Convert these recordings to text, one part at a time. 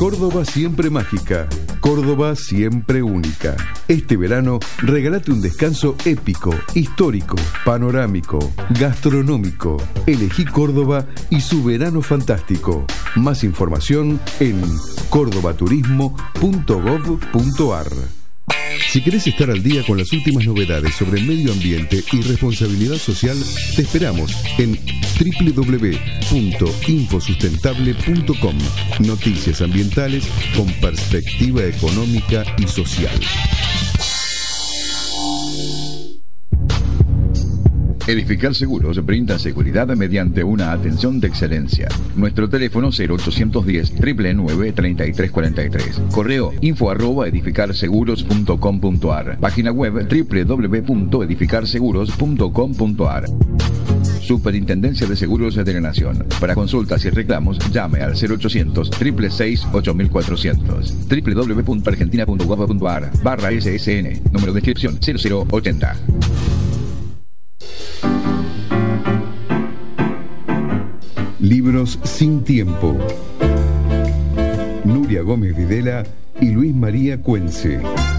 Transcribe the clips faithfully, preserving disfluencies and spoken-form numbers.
Córdoba siempre mágica, Córdoba siempre única. Este verano, regálate un descanso épico, histórico, panorámico, gastronómico. Elegí Córdoba y su verano fantástico. Más información en cordobaturismo punto gov punto ar. Si querés estar al día con las últimas novedades sobre medio ambiente y responsabilidad social, te esperamos en doble u doble u doble u punto infosustentable punto com. Noticias ambientales con perspectiva económica y social. Edificar Seguros brinda seguridad mediante una atención de excelencia. Nuestro teléfono cero ochocientos diez, nueve nueve nueve, treinta y tres cuarenta y tres. Correo info arroba edificar seguros punto com punto ar. Página web doble u doble u doble u punto edificar seguros punto com punto ar. Superintendencia de Seguros de la Nación. Para consultas y reclamos, llame al cero ochocientos, seis seis seis, ocho cuatrocientos. doble u doble u doble u punto argentina punto gov punto ar barra S S N. Número de inscripción cero cero ochenta. Libros sin tiempo. Nuria Gómez Videla y Luis María Cuense.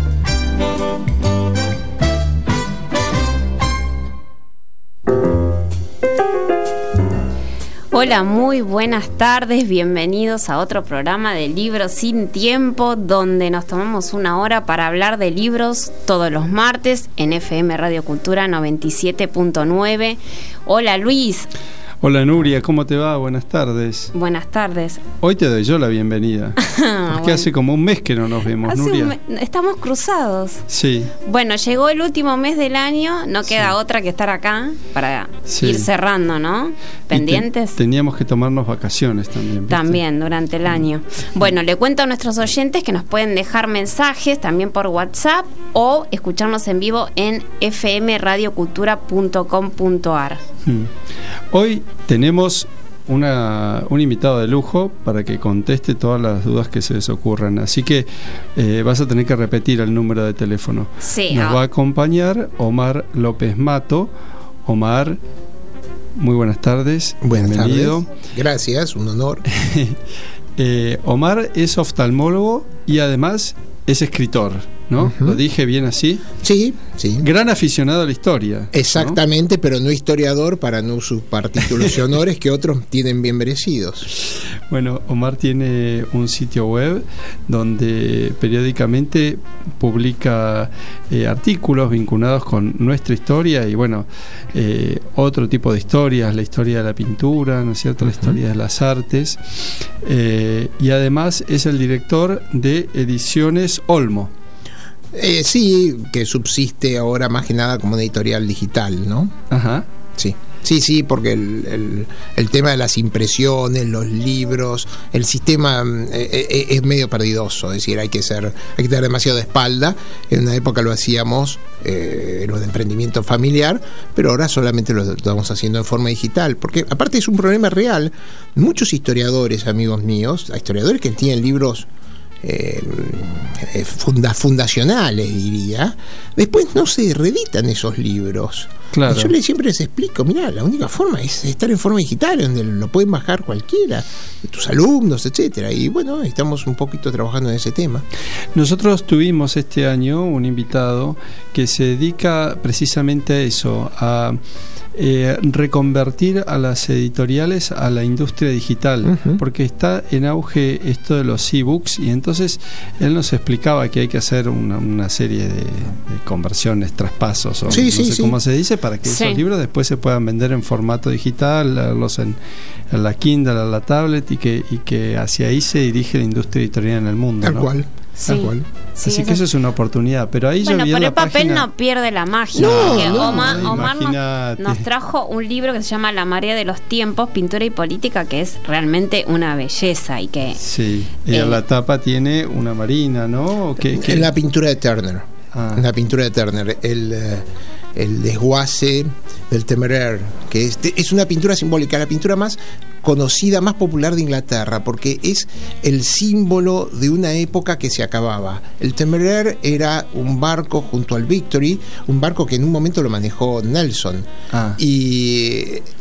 Hola, muy buenas tardes, bienvenidos a otro programa de Libros sin Tiempo, donde nos tomamos una hora para hablar de libros todos los martes en F M Radio Cultura noventa y siete punto nueve. Hola Luis. Hola Nuria, ¿cómo te va? Buenas tardes. Buenas tardes. Hoy te doy yo la bienvenida. Porque bueno, hace como un mes que no nos vemos, hace Nuria. Me- estamos cruzados. Sí. Bueno, llegó el último mes del año, no queda sí. otra que estar acá para sí. ir cerrando, ¿no? Pendientes. Te- teníamos que tomarnos vacaciones también. ¿viste? También, durante el año. Bueno, le cuento a nuestros oyentes que nos pueden dejar mensajes también por WhatsApp o escucharnos en vivo en f m radio cultura punto com punto ar. Hmm. Hoy tenemos una, un invitado de lujo para que conteste todas las dudas que se les ocurran. Así que eh, vas a tener que repetir el número de teléfono. Sí, Nos oh. va a acompañar Omar López Mato. Omar, muy buenas tardes. Buenas Bienvenido. tardes. Gracias, un honor. eh, Omar es oftalmólogo y además es escritor, ¿no? Uh-huh. ¿Lo dije bien así? Sí, sí. Gran aficionado a la historia. Exactamente, ¿no? Pero no historiador para no usurpar títulos y honores que otros tienen bien merecidos. Bueno, Omar tiene un sitio web donde periódicamente publica eh, artículos vinculados con nuestra historia y bueno, eh, otro tipo de historias, la historia de la pintura, ¿no es cierto? La uh-huh. historia de las artes. Eh, y además es el director de Ediciones Olmo. Eh, sí, que subsiste ahora más que nada como una editorial digital, ¿no? Ajá. Sí. Sí, sí, porque el, el, el tema de las impresiones, los libros, el sistema eh, eh, es medio perdidoso, es decir, hay que ser, hay que tener demasiado de espalda. En una época lo hacíamos, eh, era un emprendimiento familiar, pero ahora solamente lo estamos haciendo en forma digital, porque aparte es un problema real. Muchos historiadores, amigos míos, hay historiadores que tienen libros Eh, funda, fundacionales, diría, después no se reeditan esos libros. Claro. Yo les, siempre les explico, mirá, la única forma es estar en forma digital, donde lo pueden bajar cualquiera, tus alumnos, etcétera. Y bueno, estamos un poquito trabajando en ese tema. Nosotros tuvimos este año un invitado que se dedica precisamente a eso, a Eh, reconvertir a las editoriales a la industria digital, uh-huh. porque está en auge esto de los e-books y entonces él nos explicaba que hay que hacer una, una serie de, de conversiones, traspasos o sí, no sí, sé sí. cómo se dice, para que sí. esos libros después se puedan vender en formato digital, leerlos en, en la Kindle, en la tablet y que, y que hacia ahí se dirige la industria editorial en el mundo. Tal ¿no? cual. Sí. Tal cual. Sí, así que eso es una oportunidad, pero ahí bueno, yo vi pero en la el papel página... no pierde la magia. No, porque no, Omar, no, Omar imagínate. nos, nos trajo un libro que se llama La marea de los tiempos, pintura y política, que es realmente una belleza y que sí, y eh, en la tapa tiene una marina, ¿no? ¿Qué, qué? En la pintura de Turner. Ah. En la pintura de Turner, el eh, el desguace del Temeraire, que es, es una pintura simbólica, la pintura más conocida, más popular de Inglaterra, porque es el símbolo de una época que se acababa. El Temeraire era un barco junto al Victory, un barco que en un momento lo manejó Nelson. Ah. Y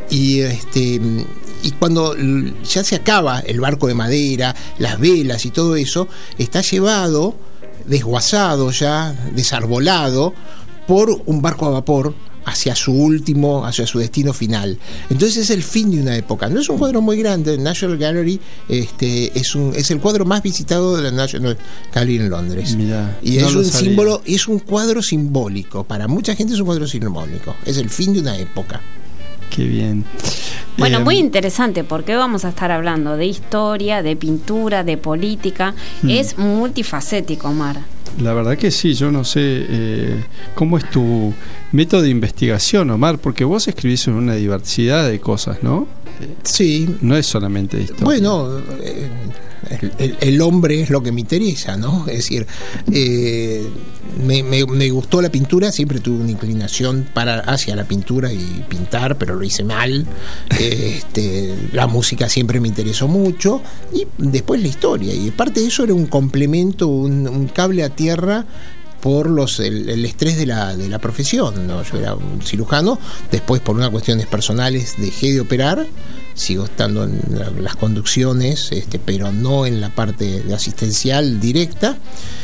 y este y cuando ya se acaba el barco de madera, las velas y todo eso, está llevado, desguazado ya, desarbolado, por un barco a vapor hacia su último, hacia su destino final. Entonces es el fin de una época. No es un cuadro muy grande. El National Gallery este, es un es el cuadro más visitado de la National Gallery en Londres. Mirá, y no es un sabía. símbolo, es un cuadro simbólico. Para mucha gente es un cuadro simbólico. Es el fin de una época. Qué bien. Bueno, eh, muy interesante, porque vamos a estar hablando de historia, de pintura, de política. Hmm. Es multifacético, Omar. La verdad que sí, yo no sé eh, cómo es tu método de investigación, Omar, porque vos escribís en una diversidad de cosas, ¿no? Sí. No es solamente historia. Bueno, eh, el, el hombre es lo que me interesa, ¿no? Es decir, eh, me, me, me gustó la pintura, siempre tuve una inclinación para hacia la pintura y pintar, pero lo hice mal. Este, la música siempre me interesó mucho, y después la historia, y parte de eso era un complemento, un, un cable a tierra por los el, el estrés de la, de la profesión, ¿no? Yo era un cirujano, después por unas cuestiones personales dejé de operar, sigo estando en la, las conducciones, este, pero no en la parte de asistencial directa.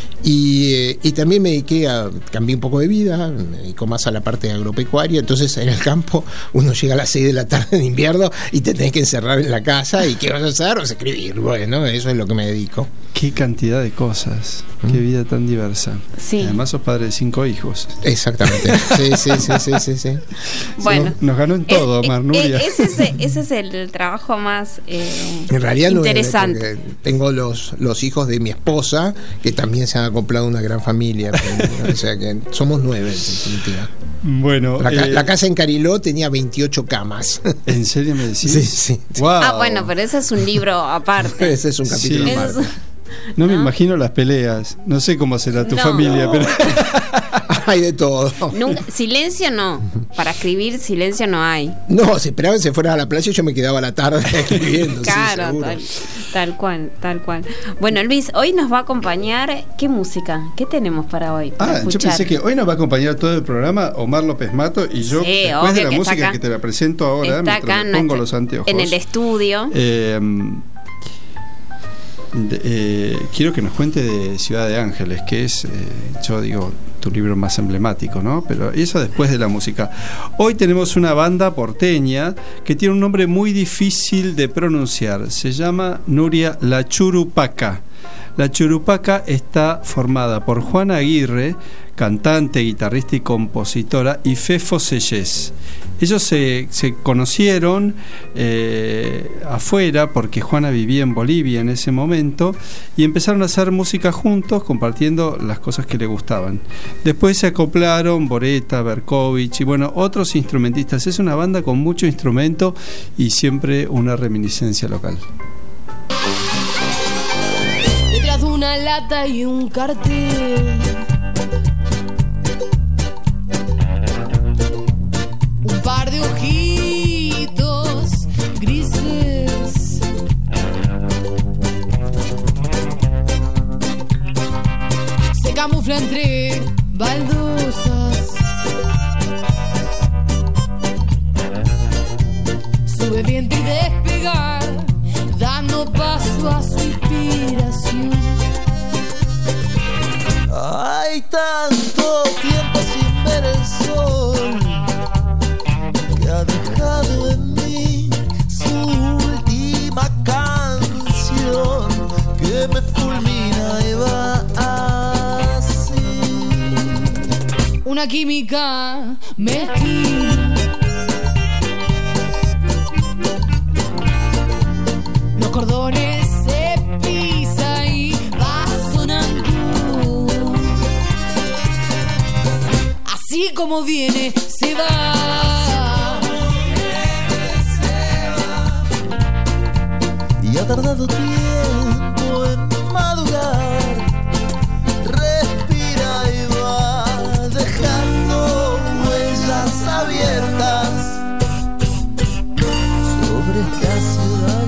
Y, eh, y también me dediqué a, cambié un poco de vida, me dedico más a la parte agropecuaria. Entonces en el campo uno llega a las seis de la tarde en invierno y te tenés que encerrar en la casa, y ¿qué vas a hacer? Vas a escribir. Bueno, eso es lo que me dedico. Qué cantidad de cosas, ¿Mm? Qué vida tan diversa. Sí. Además sos padre de cinco hijos. Exactamente. Sí, sí, sí, sí, sí, sí. Bueno, nos, nos ganó en todo, eh, Omar, Nuria. Eh, ese, es, ese es el trabajo más eh, en realidad interesante. No es, tengo los, los hijos de mi esposa, que también se han acoplado a una gran familia. Pero, o sea que somos nueve, en definitiva. Bueno, la, eh, la casa en Cariló tenía veintiocho camas. ¿En serio me decís? Sí, sí. Wow. Ah, bueno, pero ese es un libro aparte. Ese es un capítulo sí. aparte. No, ¿No? me imagino las peleas. No sé cómo será tu no. familia, pero hay de todo. Nunca, silencio no. Para escribir silencio no hay. No, se esperaban que se fueran a la playa y yo me quedaba a la tarde escribiendo. Claro, sí, tal, tal cual, tal cual. Bueno, Luis, hoy nos va a acompañar. ¿Qué música? ¿Qué tenemos para hoy? Para ah, escuchar? Yo pensé que hoy nos va a acompañar todo el programa Omar López Mato, y yo, sí, después de la que música acá, que te la presento ahora, está acá me pongo nuestro, los anteojos. En el estudio. Eh, De, eh, quiero que nos cuente de Ciudad de Ángeles, que es, eh, yo digo, tu libro más emblemático, ¿no? Pero eso después de la música. Hoy tenemos una banda porteña que tiene un nombre muy difícil de pronunciar. Se llama, Nuria, La Churupaca. La Churupaca está formada por Juana Aguirre, cantante, guitarrista y compositora, y Fefo Sellés. Ellos se, se conocieron eh, afuera, porque Juana vivía en Bolivia en ese momento, y empezaron a hacer música juntos, compartiendo las cosas que le gustaban. Después se acoplaron Boreta, Berkovich y bueno, otros instrumentistas. Es una banda con mucho instrumento y siempre una reminiscencia local. Detrás de una lata y un cartel, un par de ojitos grises, se camufla entre baldosas, sube viento y despegar, dando paso a su inspiración. Hay tanto tiempo sin ver el sol que ha dejado en mí su última canción, que me fulmina y va así. Una química mezquina, los cordones se pisa y va sonando. Así como viene, se va. Y ha tardado tiempo en madurar, respira y va dejando huellas abiertas sobre esta ciudad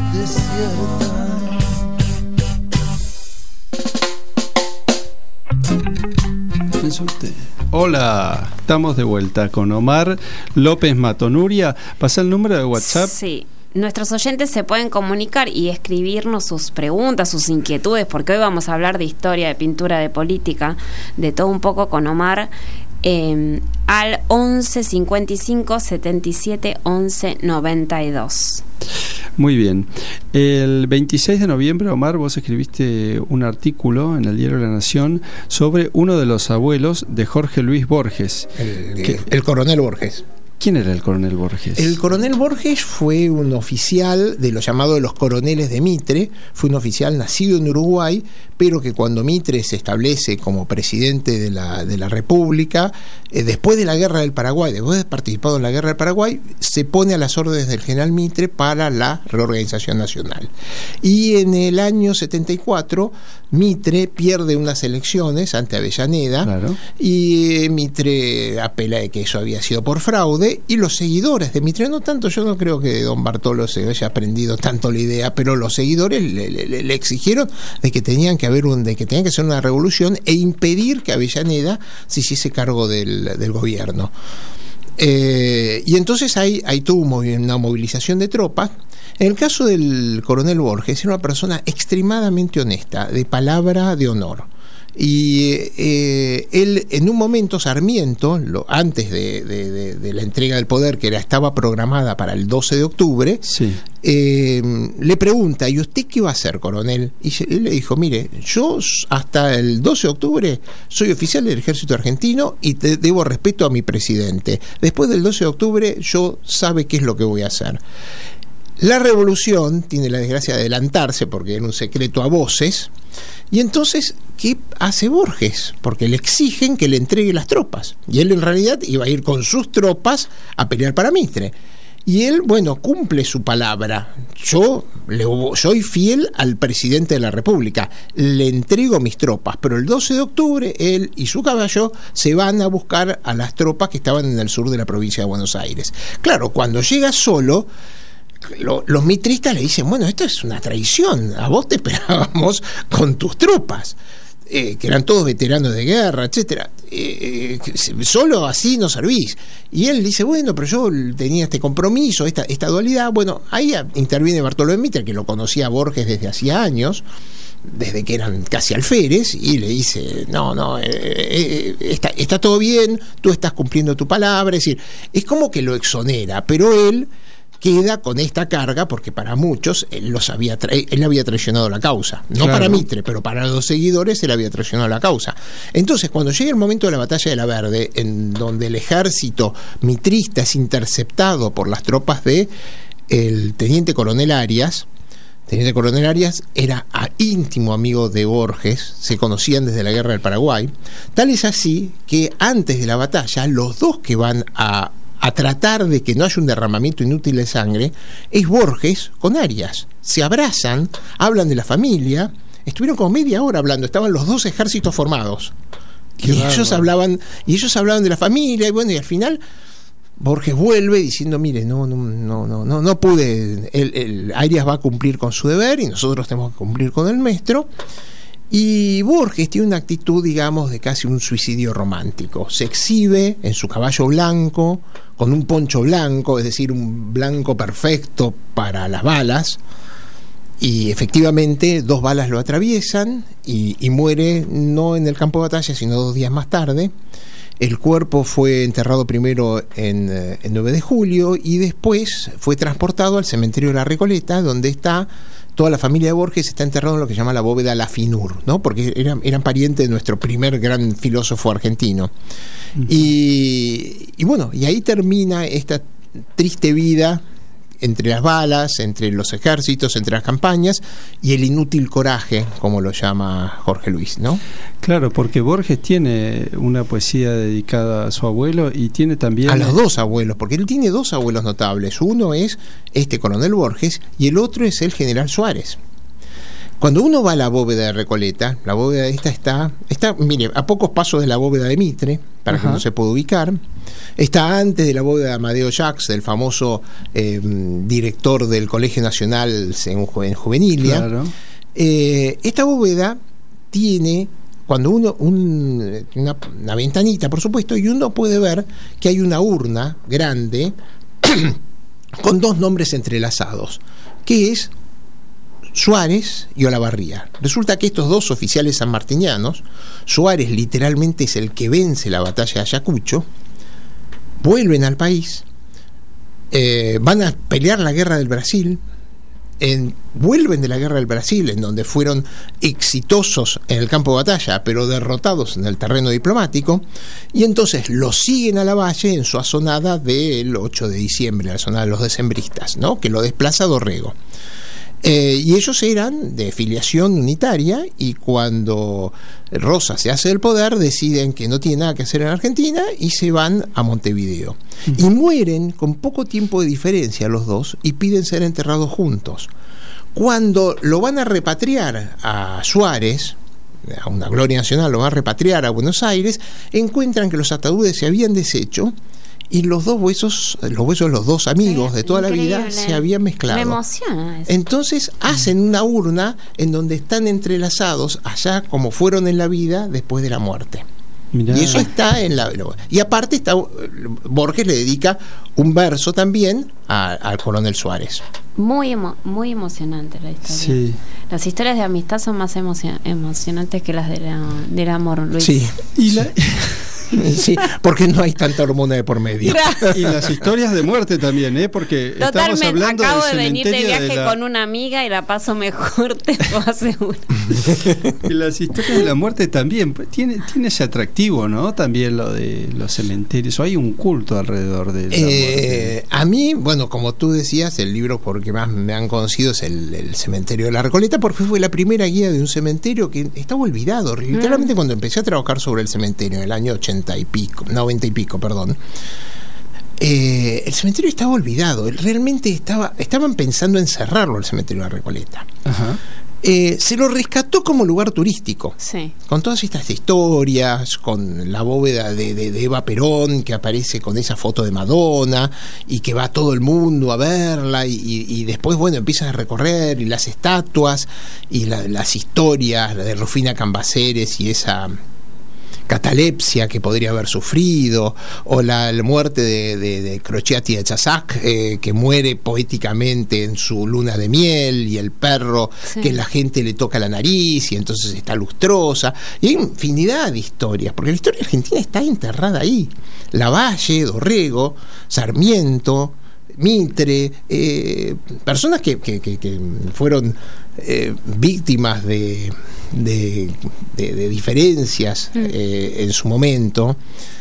desierta. Hola. Estamos de vuelta con Omar López Matonuria. ¿Pasa el número de WhatsApp? Sí. Nuestros oyentes se pueden comunicar y escribirnos sus preguntas, sus inquietudes, porque hoy vamos a hablar de historia, de pintura, de política, de todo un poco con Omar, eh, al once cincuenta y cinco setenta y siete once noventa y dos. Muy bien. El veintiséis de noviembre, Omar, vos escribiste un artículo en el diario La Nación sobre uno de los abuelos de Jorge Luis Borges. El, que, el coronel Borges. ¿Quién era el coronel Borges? El coronel Borges fue un oficial de los llamados los coroneles de Mitre, fue un oficial nacido en Uruguay, pero que cuando Mitre se establece como presidente de la, de la República, eh, después de la Guerra del Paraguay, después de haber participado en la Guerra del Paraguay, se pone a las órdenes del general Mitre para la reorganización nacional. Y en el año setenta y cuatro, Mitre pierde unas elecciones ante Avellaneda, claro. y Mitre apela de que eso había sido por fraude, y los seguidores de Mitre, no tanto, yo no creo que don Bartolo se haya aprendido tanto la idea, pero los seguidores le, le, le exigieron de que tenían que haber un, de que tenía que ser una revolución e impedir que Avellaneda se hiciese cargo del, del gobierno. Eh, y entonces ahí, ahí tuvo una movilización de tropas. En el caso del coronel Borges, era una persona extremadamente honesta, de palabra de honor. Y eh, él, en un momento, Sarmiento, lo, antes de, de, de, de la entrega del poder, que era, estaba programada para el doce de octubre, sí. eh, le pregunta: ¿y usted qué va a hacer, coronel? Y él le dijo: mire, yo hasta el doce de octubre soy oficial del ejército argentino y te debo respeto a mi presidente. Después del doce de octubre yo sabe qué es lo que voy a hacer. La revolución tiene la desgracia de adelantarse porque era un secreto a voces. Y entonces, ¿qué hace Borges? Porque le exigen que le entregue las tropas. Y él en realidad iba a ir con sus tropas a pelear para Mitre. Y él, bueno, cumple su palabra. Yo le soy fiel al presidente de la República. Le entrego mis tropas. Pero el doce de octubre, él y su caballo se van a buscar a las tropas que estaban en el sur de la provincia de Buenos Aires. Claro, cuando llega solo, los mitristas le dicen: bueno, esto es una traición, a vos te esperábamos con tus tropas, eh, que eran todos veteranos de guerra, etcétera, eh, solo así no servís. Y él dice: bueno, pero yo tenía este compromiso, esta, esta dualidad. Bueno, ahí interviene Bartolomé Mitre, que lo conocía a Borges desde hacía años, desde que eran casi alférez, y le dice: no, no, eh, eh, está, está todo bien, tú estás cumpliendo tu palabra. Es decir, es como que lo exonera, pero él queda con esta carga porque para muchos él los había tra- él había traicionado la causa, no claro. para Mitre, pero para los seguidores él había traicionado la causa. Entonces, cuando llega el momento de la batalla de la Verde, en donde el ejército mitrista es interceptado por las tropas de el teniente coronel Arias, teniente coronel Arias era íntimo amigo de Borges, se conocían desde la Guerra del Paraguay, tal es así que antes de la batalla los dos que van a a tratar de que no haya un derramamiento inútil de sangre, es Borges con Arias. Se abrazan, hablan de la familia, estuvieron como media hora hablando, estaban los dos ejércitos formados. Qué y ellos hablaban, y ellos hablaban de la familia, y bueno, y al final Borges vuelve diciendo: mire, no, no, no, no, no, no pude, el, el Arias va a cumplir con su deber y nosotros tenemos que cumplir con el nuestro. Y Borges tiene una actitud, digamos, de casi un suicidio romántico. Se exhibe en su caballo blanco, con un poncho blanco, es decir, un blanco perfecto para las balas, y efectivamente dos balas lo atraviesan y, y muere no en el campo de batalla, sino dos días más tarde. El cuerpo fue enterrado primero en, en nueve de julio y después fue transportado al cementerio de la Recoleta, donde está toda la familia de Borges, está enterrado en lo que se llama la bóveda La Finur, ¿no? Porque eran, eran parientes de nuestro primer gran filósofo argentino. Uh-huh. Y, y bueno, y ahí termina esta triste vida entre las balas, entre los ejércitos, entre las campañas y el inútil coraje, como lo llama Jorge Luis, ¿no? Claro, porque Borges tiene una poesía dedicada a su abuelo y tiene también... A los dos abuelos, porque él tiene dos abuelos notables. Uno es este coronel Borges y el otro es el general Suárez. Cuando uno va a la bóveda de Recoleta, la bóveda esta está, está, mire, a pocos pasos de la bóveda de Mitre, para Ajá. que no se pueda ubicar. Está antes de la bóveda de Amadeo Jacques, del famoso eh, director del Colegio Nacional en, en Juvenilia. Claro. Eh, esta bóveda tiene cuando uno, un, una, una ventanita, por supuesto, y uno puede ver que hay una urna grande con dos nombres entrelazados, que es Suárez y Olavarría. Resulta que estos dos oficiales sanmartinianos, Suárez literalmente es el que vence la batalla de Ayacucho, vuelven al país, eh, van a pelear la guerra del Brasil, en, vuelven de la guerra del Brasil, en donde fueron exitosos en el campo de batalla, pero derrotados en el terreno diplomático, y entonces los siguen a Lavalle en su asonada del ocho de diciembre, la asonada de los decembristas, ¿no?, que lo desplaza Dorrego. Eh, y ellos eran de filiación unitaria, y cuando Rosa se hace del poder deciden que no tiene nada que hacer en Argentina y se van a Montevideo. Uh-huh. Y mueren con poco tiempo de diferencia los dos y piden ser enterrados juntos. Cuando lo van a repatriar a Suárez, a una gloria nacional, lo van a repatriar a Buenos Aires, encuentran que los ataúdes se habían deshecho y los dos huesos, los huesos de los dos amigos de toda Increíble. la vida se habían mezclado. Me emociona eso. Entonces hacen una urna en donde están entrelazados allá como fueron en la vida después de la muerte. Mirá. Y eso está en la... Y aparte está, Borges le dedica un verso también a, al coronel Suárez. Muy emo, muy emocionante la historia. Sí. Las historias de amistad son más emocion, emocionantes que las de la, del amor, Luis. Sí. Y la... Sí, porque no hay tanta hormona de por medio. Y las historias de muerte también, ¿eh? Porque Totalmente. estamos hablando Acabo del de venir de viaje de la... con una amiga y la paso mejor, te puedo asegurar. Y las historias de la muerte también tiene, tiene ese atractivo, ¿no? También lo de los cementerios. O hay un culto alrededor de la eh, muerte. A mí, bueno, como tú decías, el libro porque más me han conocido es el, el Cementerio de la Recoleta, porque fue la primera guía de un cementerio que estaba olvidado. Literalmente mm. cuando empecé a trabajar sobre el cementerio en el año ochenta y pico, noventa y pico, perdón. Eh, el cementerio estaba olvidado. Realmente estaba, estaban pensando en cerrarlo, el cementerio de la Recoleta. Ajá. Eh, se lo rescató como lugar turístico. Sí. Con todas estas historias, con la bóveda de, de, de Eva Perón, que aparece con esa foto de Madonna, y que va todo el mundo a verla, y, y, y después, bueno, empiezan a recorrer, y las estatuas, y la, las historias de Rufina Cambaceres, y esa catalepsia que podría haber sufrido, o la, la muerte de, de, de Crociati de Chassac, eh, que muere poéticamente en su luna de miel, y el perro sí. que la gente le toca la nariz y entonces está lustrosa, y hay infinidad de historias, porque la historia argentina está enterrada ahí. Lavalle, Dorrego, Sarmiento, Mitre, eh, personas que, que, que, que fueron eh, víctimas de, de, de, de diferencias mm. eh, en su momento,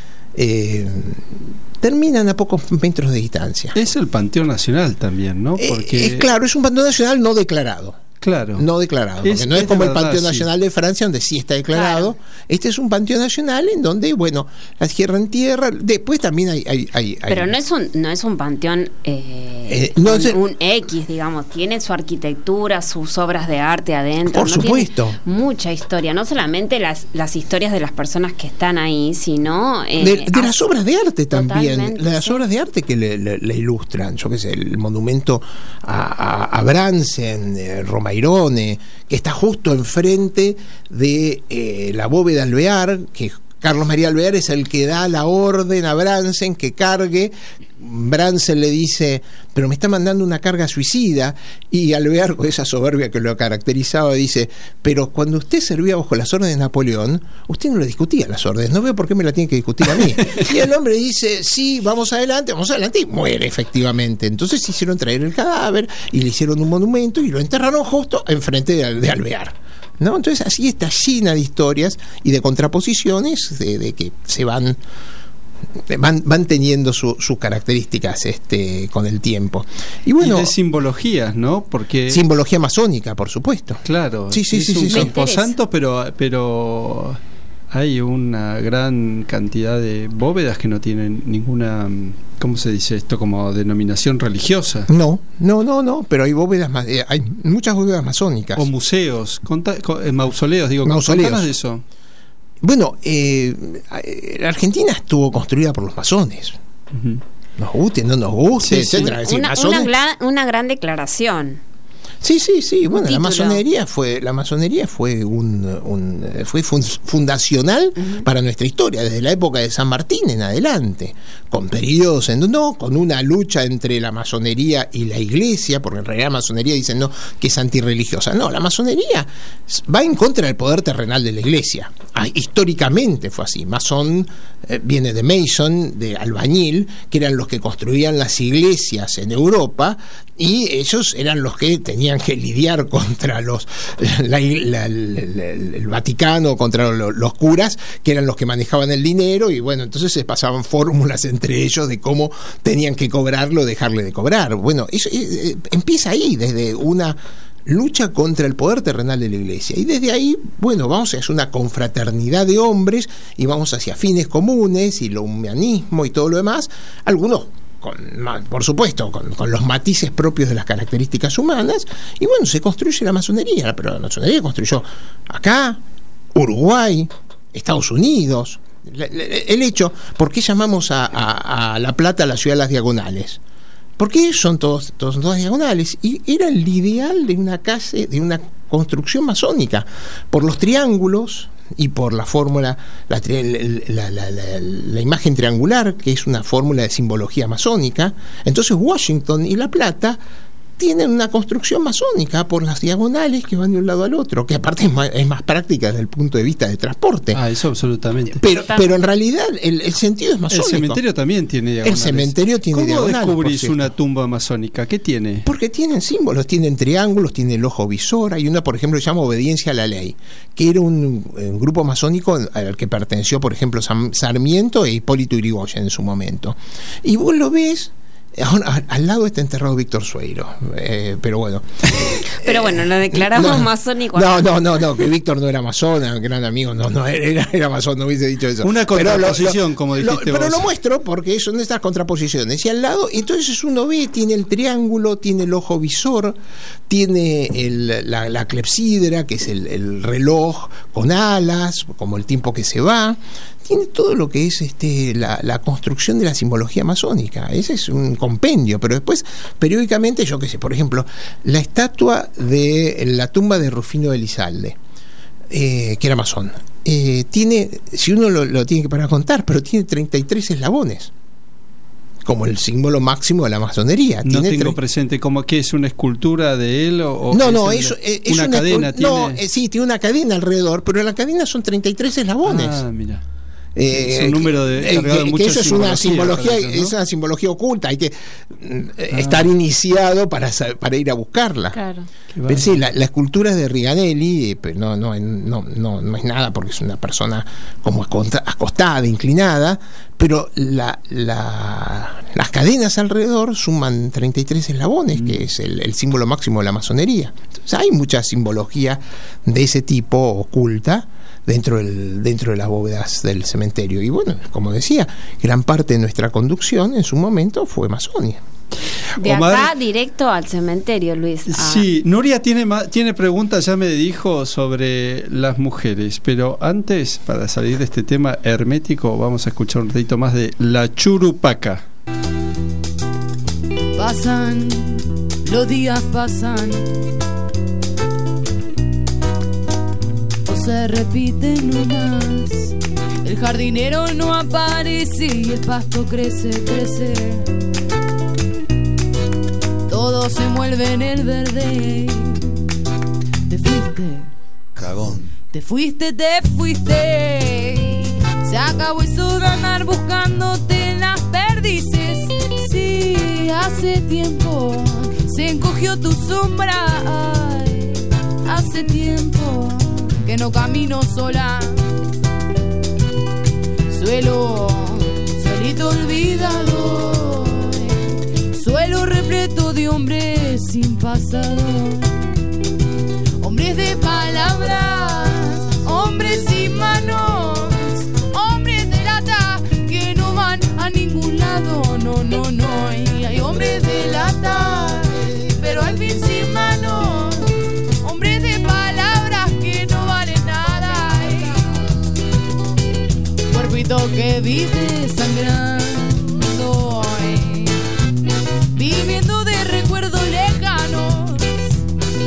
eh, terminan a pocos metros de distancia. Es el Panteón Nacional también, ¿no? Porque... Eh, es claro, es un Panteón Nacional no declarado. Claro. No declarado, porque es, no es, es como verdad, el Panteón Nacional sí. de Francia, donde sí está declarado. Claro. Este es un Panteón Nacional en donde, bueno, la tierra en tierra. Después también hay. hay, hay, hay Pero no es un no es un panteón eh, eh, no, un, se... un X, digamos. Tiene su arquitectura, sus obras de arte adentro. Por no supuesto. Tiene mucha historia. No solamente las, las historias de las personas que están ahí, sino. Eh, de, de las obras de arte también. De las sí. obras de arte que le, le, le ilustran. Yo qué sé, el monumento a, a, a Bransen, eh, Roma. Irone, que está justo enfrente de eh, la bóveda Alvear, que Carlos María Alvear es el que da la orden a Bransen que cargue. Bransen le dice, pero me está mandando una carga suicida, y Alvear, con esa soberbia que lo caracterizaba, dice, pero cuando usted servía bajo las órdenes de Napoleón, usted no le discutía las órdenes, no veo por qué me la tiene que discutir a mí. Y el hombre dice, sí, vamos adelante, vamos adelante, y muere efectivamente. Entonces hicieron traer el cadáver y le hicieron un monumento y lo enterraron justo enfrente de, de Alvear, ¿no? Entonces así está llena de historias y de contraposiciones de, de que se van Van, van teniendo sus su características este, con el tiempo. Y bueno, y de simbologías, ¿no? Porque simbología masónica, por supuesto. Claro, sí, sí, es sí, un sí, camposanto, pero, pero hay una gran cantidad de bóvedas que no tienen ninguna, ¿cómo se dice esto? Como denominación religiosa. No, no, no, no, pero hay bóvedas, hay muchas bóvedas masónicas. O museos, conta, mausoleos, digo, mausoleos. Contanos de eso. Bueno, eh, Argentina estuvo construida por los masones. Uh-huh. Nos guste, no nos guste, sí, etcétera. Sí. Una, una, gran, una gran declaración. Sí, sí, sí. Bueno, la masonería fue, la masonería fue un, un fue fundacional uh-huh. para nuestra historia, desde la época de San Martín en adelante, con periodos en no, con una lucha entre la masonería y la iglesia, porque en realidad la masonería dicen no, que es antirreligiosa. No, la masonería va en contra del poder terrenal de la iglesia. Ah, históricamente fue así. Masón eh, viene de Mason, de albañil, que eran los que construían las iglesias en Europa, y ellos eran los que tenían que lidiar contra los la, la, la, la, el Vaticano, contra los, los curas, que eran los que manejaban el dinero, y bueno, entonces se pasaban fórmulas entre ellos de cómo tenían que cobrarlo o dejarle de cobrar. Bueno, eso eh, empieza ahí, desde una lucha contra el poder terrenal de la iglesia, y desde ahí, bueno, vamos a hacer una confraternidad de hombres y vamos hacia fines comunes y lo humanismo y todo lo demás, algunos con, por supuesto, con, con los matices propios de las características humanas, y bueno, se construye la masonería, pero la masonería construyó acá, Uruguay, Estados Unidos. El hecho, ¿por qué llamamos a, a, a La Plata la ciudad de las diagonales? Porque son todos, todos, todas diagonales, y era el ideal de una casa, de una construcción masónica, por los triángulos y por la fórmula, la, la, la, la, la imagen triangular, que es una fórmula de simbología masónica. Entonces Washington y La Plata tienen una construcción masónica por las diagonales que van de un lado al otro, que aparte es más, es más práctica desde el punto de vista de transporte. Ah, eso absolutamente. Pero, pero en realidad el, el sentido es masónico. El cementerio también tiene diagonales. El cementerio tiene ¿Cómo diagonales. ¿Cómo descubrís una tumba masónica? ¿Qué tiene? Porque tienen símbolos, tienen triángulos, tiene el ojo visor. Hay una, por ejemplo, que se llama Obediencia a la Ley, que era un, un grupo masónico al que perteneció, por ejemplo, San, Sarmiento e Hipólito Yrigoyen en su momento. Y vos lo ves. Ahora, al lado está enterrado Víctor Sueiro, eh, pero bueno. Pero bueno, lo declaramos no, masónico. No, no, no, no, que Víctor no era masón, gran amigo, no, no, era, era masón, no hubiese dicho eso. Una contraposición, pero lo, como dijiste lo, vos. Pero lo muestro porque son estas contraposiciones. Y al lado, entonces uno ve, tiene el triángulo, tiene el ojo visor, tiene el, la, la clepsidra, que es el, el reloj con alas, como el tiempo que se va. Tiene todo lo que es este la, la construcción de la simbología masónica. Ese es un compendio, pero después, periódicamente, yo qué sé, por ejemplo, la estatua de la tumba de Rufino Elizalde, eh, que era masón, eh, tiene, si uno lo, lo tiene que para contar, pero tiene treinta y tres eslabones, como el símbolo máximo de la masonería. No tiene tengo tre- presente, ¿cómo que es una escultura de él? O no, es no, el, eso es, es una, una cadena. Escul- no, tiene... eh, sí, tiene una cadena alrededor, pero en la cadena son treinta y tres eslabones. Ah, mira. Eh, es un número de eh, que, mucha que eso es una simbología, parece, ¿no? Es una simbología oculta, hay que eh, ah. estar iniciado para para ir a buscarla. Claro. Pero sí, la, la escultura es de Riganelli, eh, pero no, no, no, no, no es nada porque es una persona como acostada, inclinada, pero la, la, las cadenas alrededor suman treinta y tres eslabones, mm. que es el, el símbolo máximo de la masonería. Entonces hay mucha simbología de ese tipo oculta dentro del dentro de las bóvedas del cementerio, y bueno, como decía, gran parte de nuestra conducción en su momento fue masonia. De Omar, acá directo al cementerio, Luis. Ah. Sí, Nuria tiene tiene preguntas, ya me dijo, sobre las mujeres, pero antes, para salir de este tema hermético, vamos a escuchar un ratito más de La Churupaca. Pasan, los días pasan, se repite nomás. El jardinero no aparece y el pasto crece, crece. Todo se envuelve en el verde. Te fuiste, cagón. Te fuiste, te fuiste. Se acabó eso de andar buscándote en las perdices. Sí, hace tiempo se encogió tu sombra. Ay, hace tiempo que no camino sola, suelo, suelito olvidado, suelo repleto de hombres sin pasado, hombres de palabras, hombres sin manos, hombres de lata que no van a ningún lado, no, no, no, y hay hombres de lata, pero al fin sin manos, hombres de palabras que no valen nada, cuerpito que vive sangrando, viviendo de recuerdos lejanos,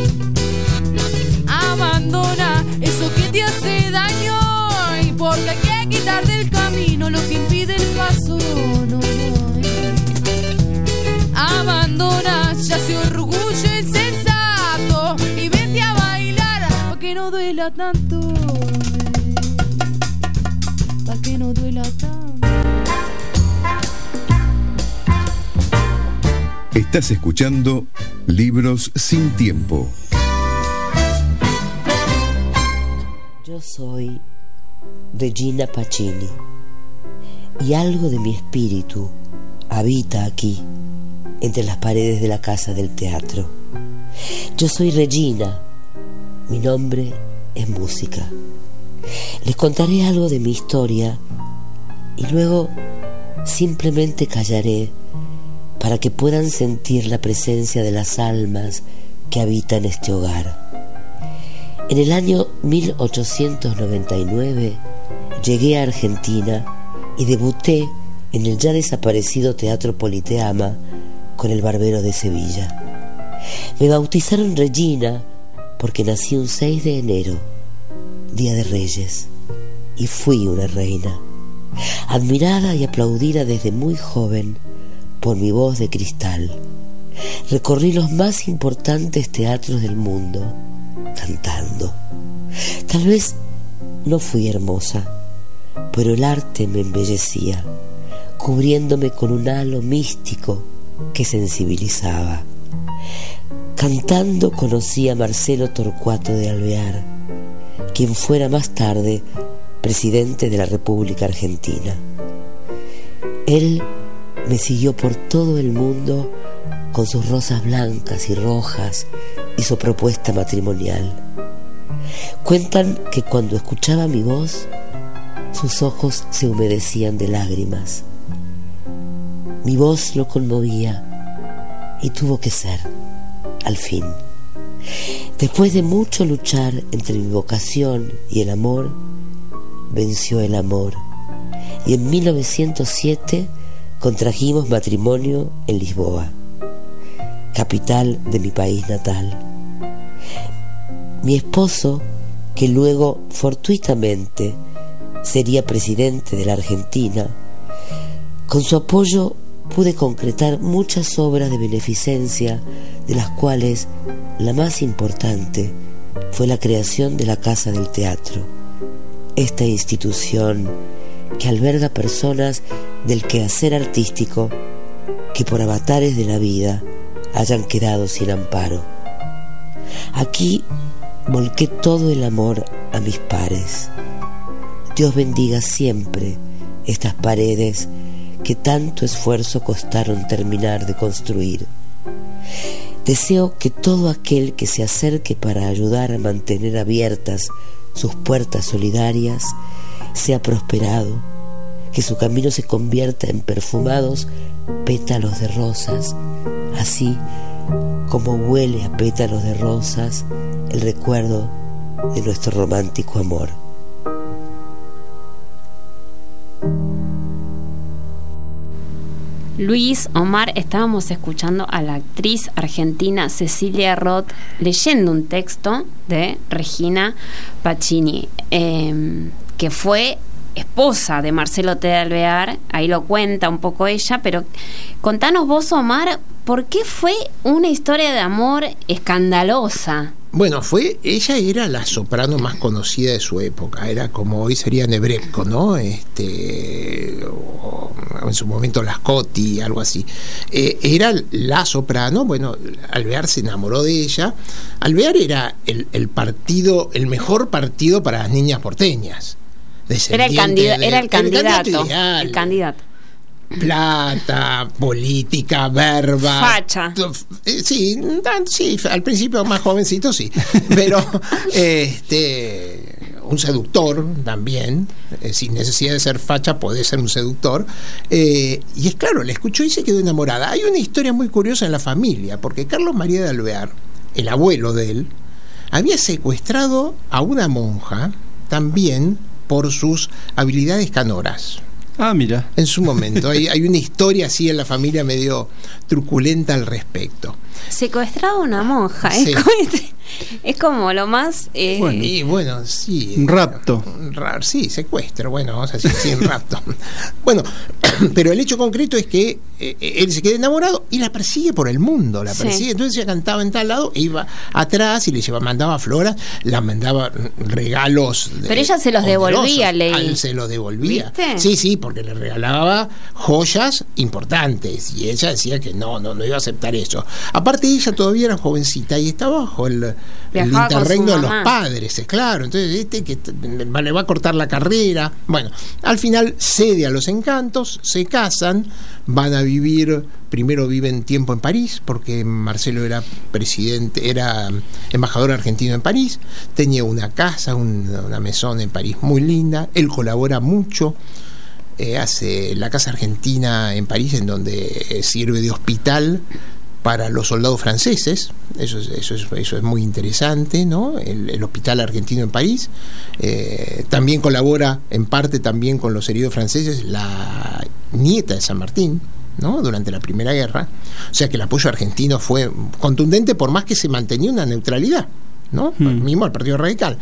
apartar del camino lo que impide el paso. No, no, eh. Abandona ya ese orgullo insensato y vete a bailar pa' que no duela tanto, pa' que no duela tanto. Estás escuchando Libros sin Tiempo. Yo soy Regina Pacini y algo de mi espíritu habita aquí, entre las paredes de la casa del teatro. Yo soy Regina, mi nombre es música. Les contaré algo de mi historia y luego simplemente callaré para que puedan sentir la presencia de las almas que habitan este hogar. En el año mil ochocientos noventa y nueve llegué a Argentina y debuté en el ya desaparecido Teatro Politeama con El Barbero de Sevilla. Me bautizaron Regina porque nací un seis de enero, Día de Reyes, y fui una reina, admirada y aplaudida desde muy joven por mi voz de cristal. Recorrí los más importantes teatros del mundo cantando. Tal vez no fui hermosa, pero el arte me embellecía, cubriéndome con un halo místico que sensibilizaba. Cantando conocí a Marcelo Torcuato de Alvear, quien fuera más tarde presidente de la República Argentina. Él me siguió por todo el mundo con sus rosas blancas y rojas y su propuesta matrimonial. Cuentan que cuando escuchaba mi voz, sus ojos se humedecían de lágrimas. Mi voz lo conmovía y tuvo que ser, al fin. Después de mucho luchar entre mi vocación y el amor, venció el amor, y en mil novecientos siete contrajimos matrimonio en Lisboa, capital de mi país natal. Mi esposo, que luego fortuitamente sería presidente de la Argentina, con su apoyo pude concretar muchas obras de beneficencia, de las cuales la más importante fue la creación de la Casa del Teatro, esta institución que alberga personas del quehacer artístico que por avatares de la vida hayan quedado sin amparo. Aquí volqué todo el amor a mis pares. Dios bendiga siempre estas paredes que tanto esfuerzo costaron terminar de construir. Deseo que todo aquel que se acerque para ayudar a mantener abiertas sus puertas solidarias sea prosperado, que su camino se convierta en perfumados pétalos de rosas, así como huele a pétalos de rosas el recuerdo de nuestro romántico amor. Luis, Omar, estábamos escuchando a la actriz argentina Cecilia Roth leyendo un texto de Regina Pacini, eh, que fue esposa de Marcelo T. de Alvear. Ahí lo cuenta un poco ella, pero contanos vos, Omar, ¿por qué fue una historia de amor escandalosa? Bueno, fue, ella era la soprano más conocida de su época, era como hoy sería Nebrebko, ¿no? Este, o en su momento Lascotti, algo así. Eh, era la soprano, bueno, Alvear se enamoró de ella. Alvear era el, el partido, el mejor partido para las niñas porteñas. Era el, candida, de, era el candidato. El candidato. Ideal. El candidato. Plata, política, verba, facha. Sí, sí, al principio más jovencito sí, pero este un seductor también, eh, sin necesidad de ser facha, puede ser un seductor. Eh, y es claro, la escuchó y se quedó enamorada. Hay una historia muy curiosa en la familia, porque Carlos María de Alvear, el abuelo de él, había secuestrado a una monja también por sus habilidades canoras. Ah, mira. En su momento. Hay, hay una historia así en la familia medio truculenta al respecto. Secuestrado a una monja. Sí. Es, como, es como lo más... Eh, bueno, y bueno, sí. Un rapto. Ra- sí, secuestro, bueno, vamos a decir sí, un rapto. Bueno, pero el hecho concreto es que eh, él se queda enamorado y la persigue por el mundo, la persigue. Sí. Entonces ella cantaba en tal lado, iba atrás y le llevaba, mandaba flores, la mandaba regalos. De, pero ella se los devolvía, Ley. Se los devolvía. ¿Viste? Sí, sí, porque le regalaba joyas importantes y ella decía que no, no, no iba a aceptar eso. Aparte ella todavía era jovencita y estaba bajo el, el interregno de los padres, es claro. Entonces este que le va a cortar la carrera. Bueno, al final cede a los encantos, se casan, van a vivir, primero viven tiempo en París, porque Marcelo era presidente, era embajador argentino en París, tenía una casa, una, una mesón en París muy linda, él colabora mucho. Eh, hace la Casa Argentina en París, en donde eh, sirve de hospital para los soldados franceses. Eso es, eso es, eso es muy interesante, ¿no? El, el hospital argentino en París. Eh, también colabora en parte también con los heridos franceses la nieta de San Martín, ¿no? Durante la Primera Guerra. O sea que el apoyo argentino fue contundente, por más que se mantenía una neutralidad, ¿no? Hmm. Mismo al Partido Radical.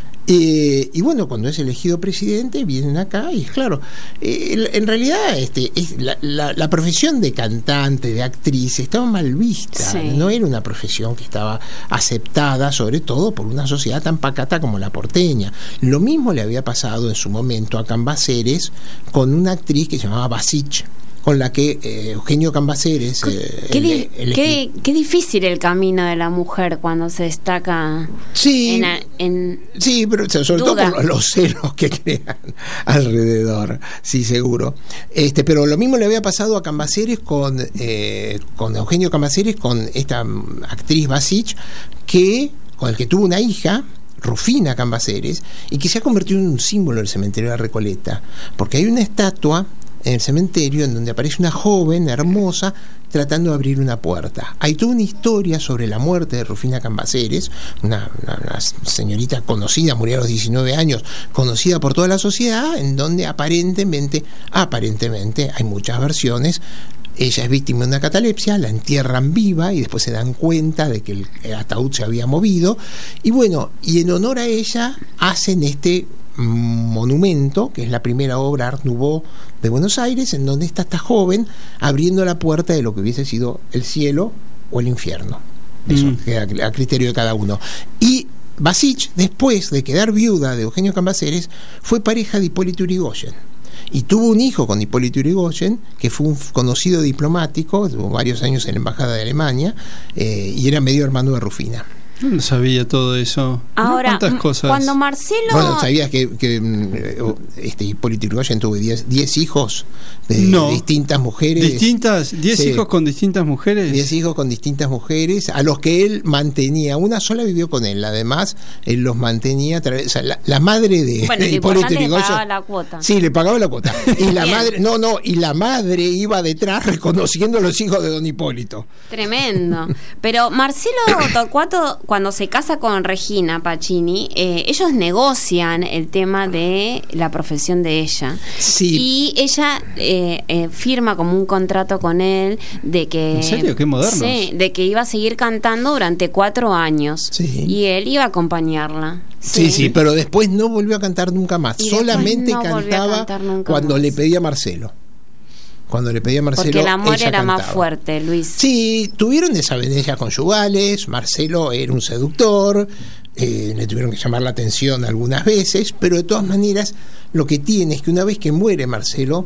Eh, y bueno, cuando es elegido presidente vienen acá y es claro, eh, en realidad este, es la, la, la profesión de cantante, de actriz estaba mal vista, sí. No era una profesión que estaba aceptada, sobre todo por una sociedad tan pacata como la porteña. Lo mismo le había pasado en su momento a Cambaceres con una actriz que se llamaba Basich, con la que eh, Eugenio Cambaceres eh, qué, el, el, qué, qué difícil el camino de la mujer cuando se destaca. Sí, en, en sí, pero sobre duda. Todo por los celos que crean alrededor, sí, seguro. Este, pero lo mismo le había pasado a Cambaceres con eh, con Eugenio Cambaceres, con esta actriz Basich, que con el que tuvo una hija, Rufina Cambaceres, y que se ha convertido en un símbolo del cementerio de la Recoleta, porque hay una estatua en el cementerio en donde aparece una joven hermosa tratando de abrir una puerta. Hay toda una historia sobre la muerte de Rufina Cambaceres, una, una, una señorita conocida, murió a los diecinueve años, conocida por toda la sociedad, en donde aparentemente, aparentemente, hay muchas versiones. Ella es víctima de una catalepsia, la entierran viva y después se dan cuenta de que el, el ataúd se había movido. Y bueno, y en honor a ella hacen este monumento, que es la primera obra Art Nouveau de Buenos Aires, en donde está esta joven abriendo la puerta de lo que hubiese sido el cielo o el infierno. Eso mm. queda a criterio de cada uno. Y Basich, después de quedar viuda de Eugenio Cambaceres, fue pareja de Hipólito Yrigoyen y tuvo un hijo con Hipólito Yrigoyen, que fue un conocido diplomático, tuvo varios años en la embajada de Alemania, eh, y era medio hermano de Rufina. No sabía todo eso. Ahora, ¿cuántas cosas? Cuando Marcelo... Bueno, ¿sabías que, que este Hipólito Yrigoyen tuvo diez hijos de no. distintas mujeres? ¿Distintas? ¿diez sí. hijos con distintas mujeres? diez hijos con distintas mujeres, a los que él mantenía. Una sola vivió con él, además, él los mantenía. A través, o sea, la, la madre de, bueno, de Hipólito Yrigoyen... le pagaba la cuota. Sí, le pagaba la cuota. Y la madre, no, no, y la madre iba detrás reconociendo a los hijos de don Hipólito. Tremendo. Pero Marcelo Torcuato, cuando se casa con Regina Pacini, eh, ellos negocian el tema de la profesión de ella. Sí. Y ella eh, eh, firma como un contrato con él de que... ¿En serio? ¡Qué modernos! Sí, de que iba a seguir cantando durante cuatro años. Sí. Y él iba a acompañarla. Sí, sí, sí, pero después no volvió a cantar nunca más. Y Solamente no cantaba nunca cuando más. le pedía a Marcelo. Cuando le pedía a Marcelo, porque el amor era cantaba. más fuerte, Luis. Sí, tuvieron desavenencias conyugales. Marcelo era un seductor, eh, le tuvieron que llamar la atención algunas veces, pero de todas maneras lo que tiene es que una vez que muere Marcelo,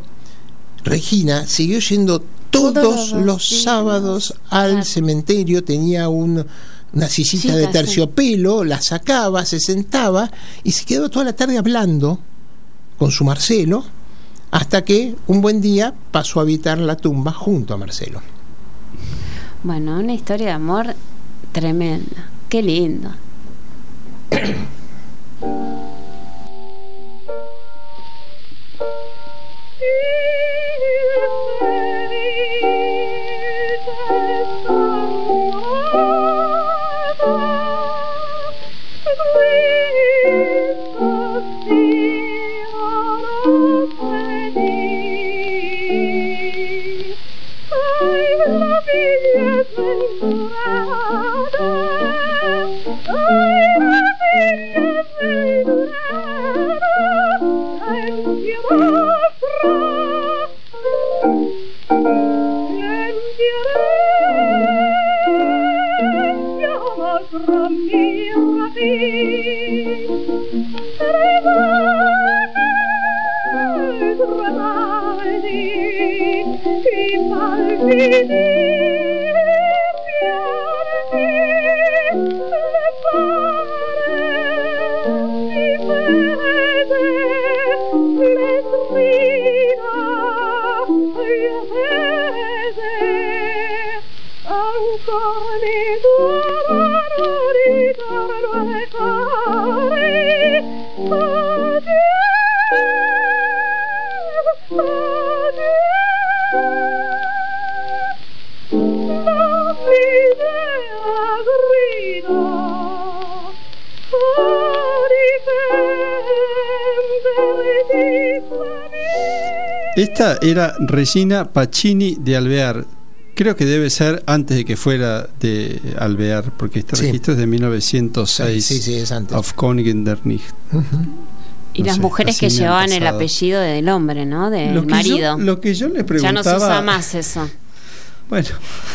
Regina siguió yendo todos, todos los, los sábados al claro. cementerio. Tenía un una sillita sí, de terciopelo, sí. La sacaba, se sentaba y se quedaba toda la tarde hablando con su Marcelo, hasta que un buen día pasó a habitar la tumba junto a Marcelo. Bueno, una historia de amor tremenda. Qué lindo. Thank you. Esta era Regina Pacini de Alvear. Creo que debe ser antes de que fuera de Alvear, porque este Sí. registro es de mil novecientos seis. Sí, sí, es antes. Auf Königen der Nicht. Uh-huh. Y No las sé, mujeres así que me han llevaban el pasado. apellido del hombre, ¿no? Del Lo que marido. yo- lo que yo le Ya preguntaba. no se usa más eso. Bueno.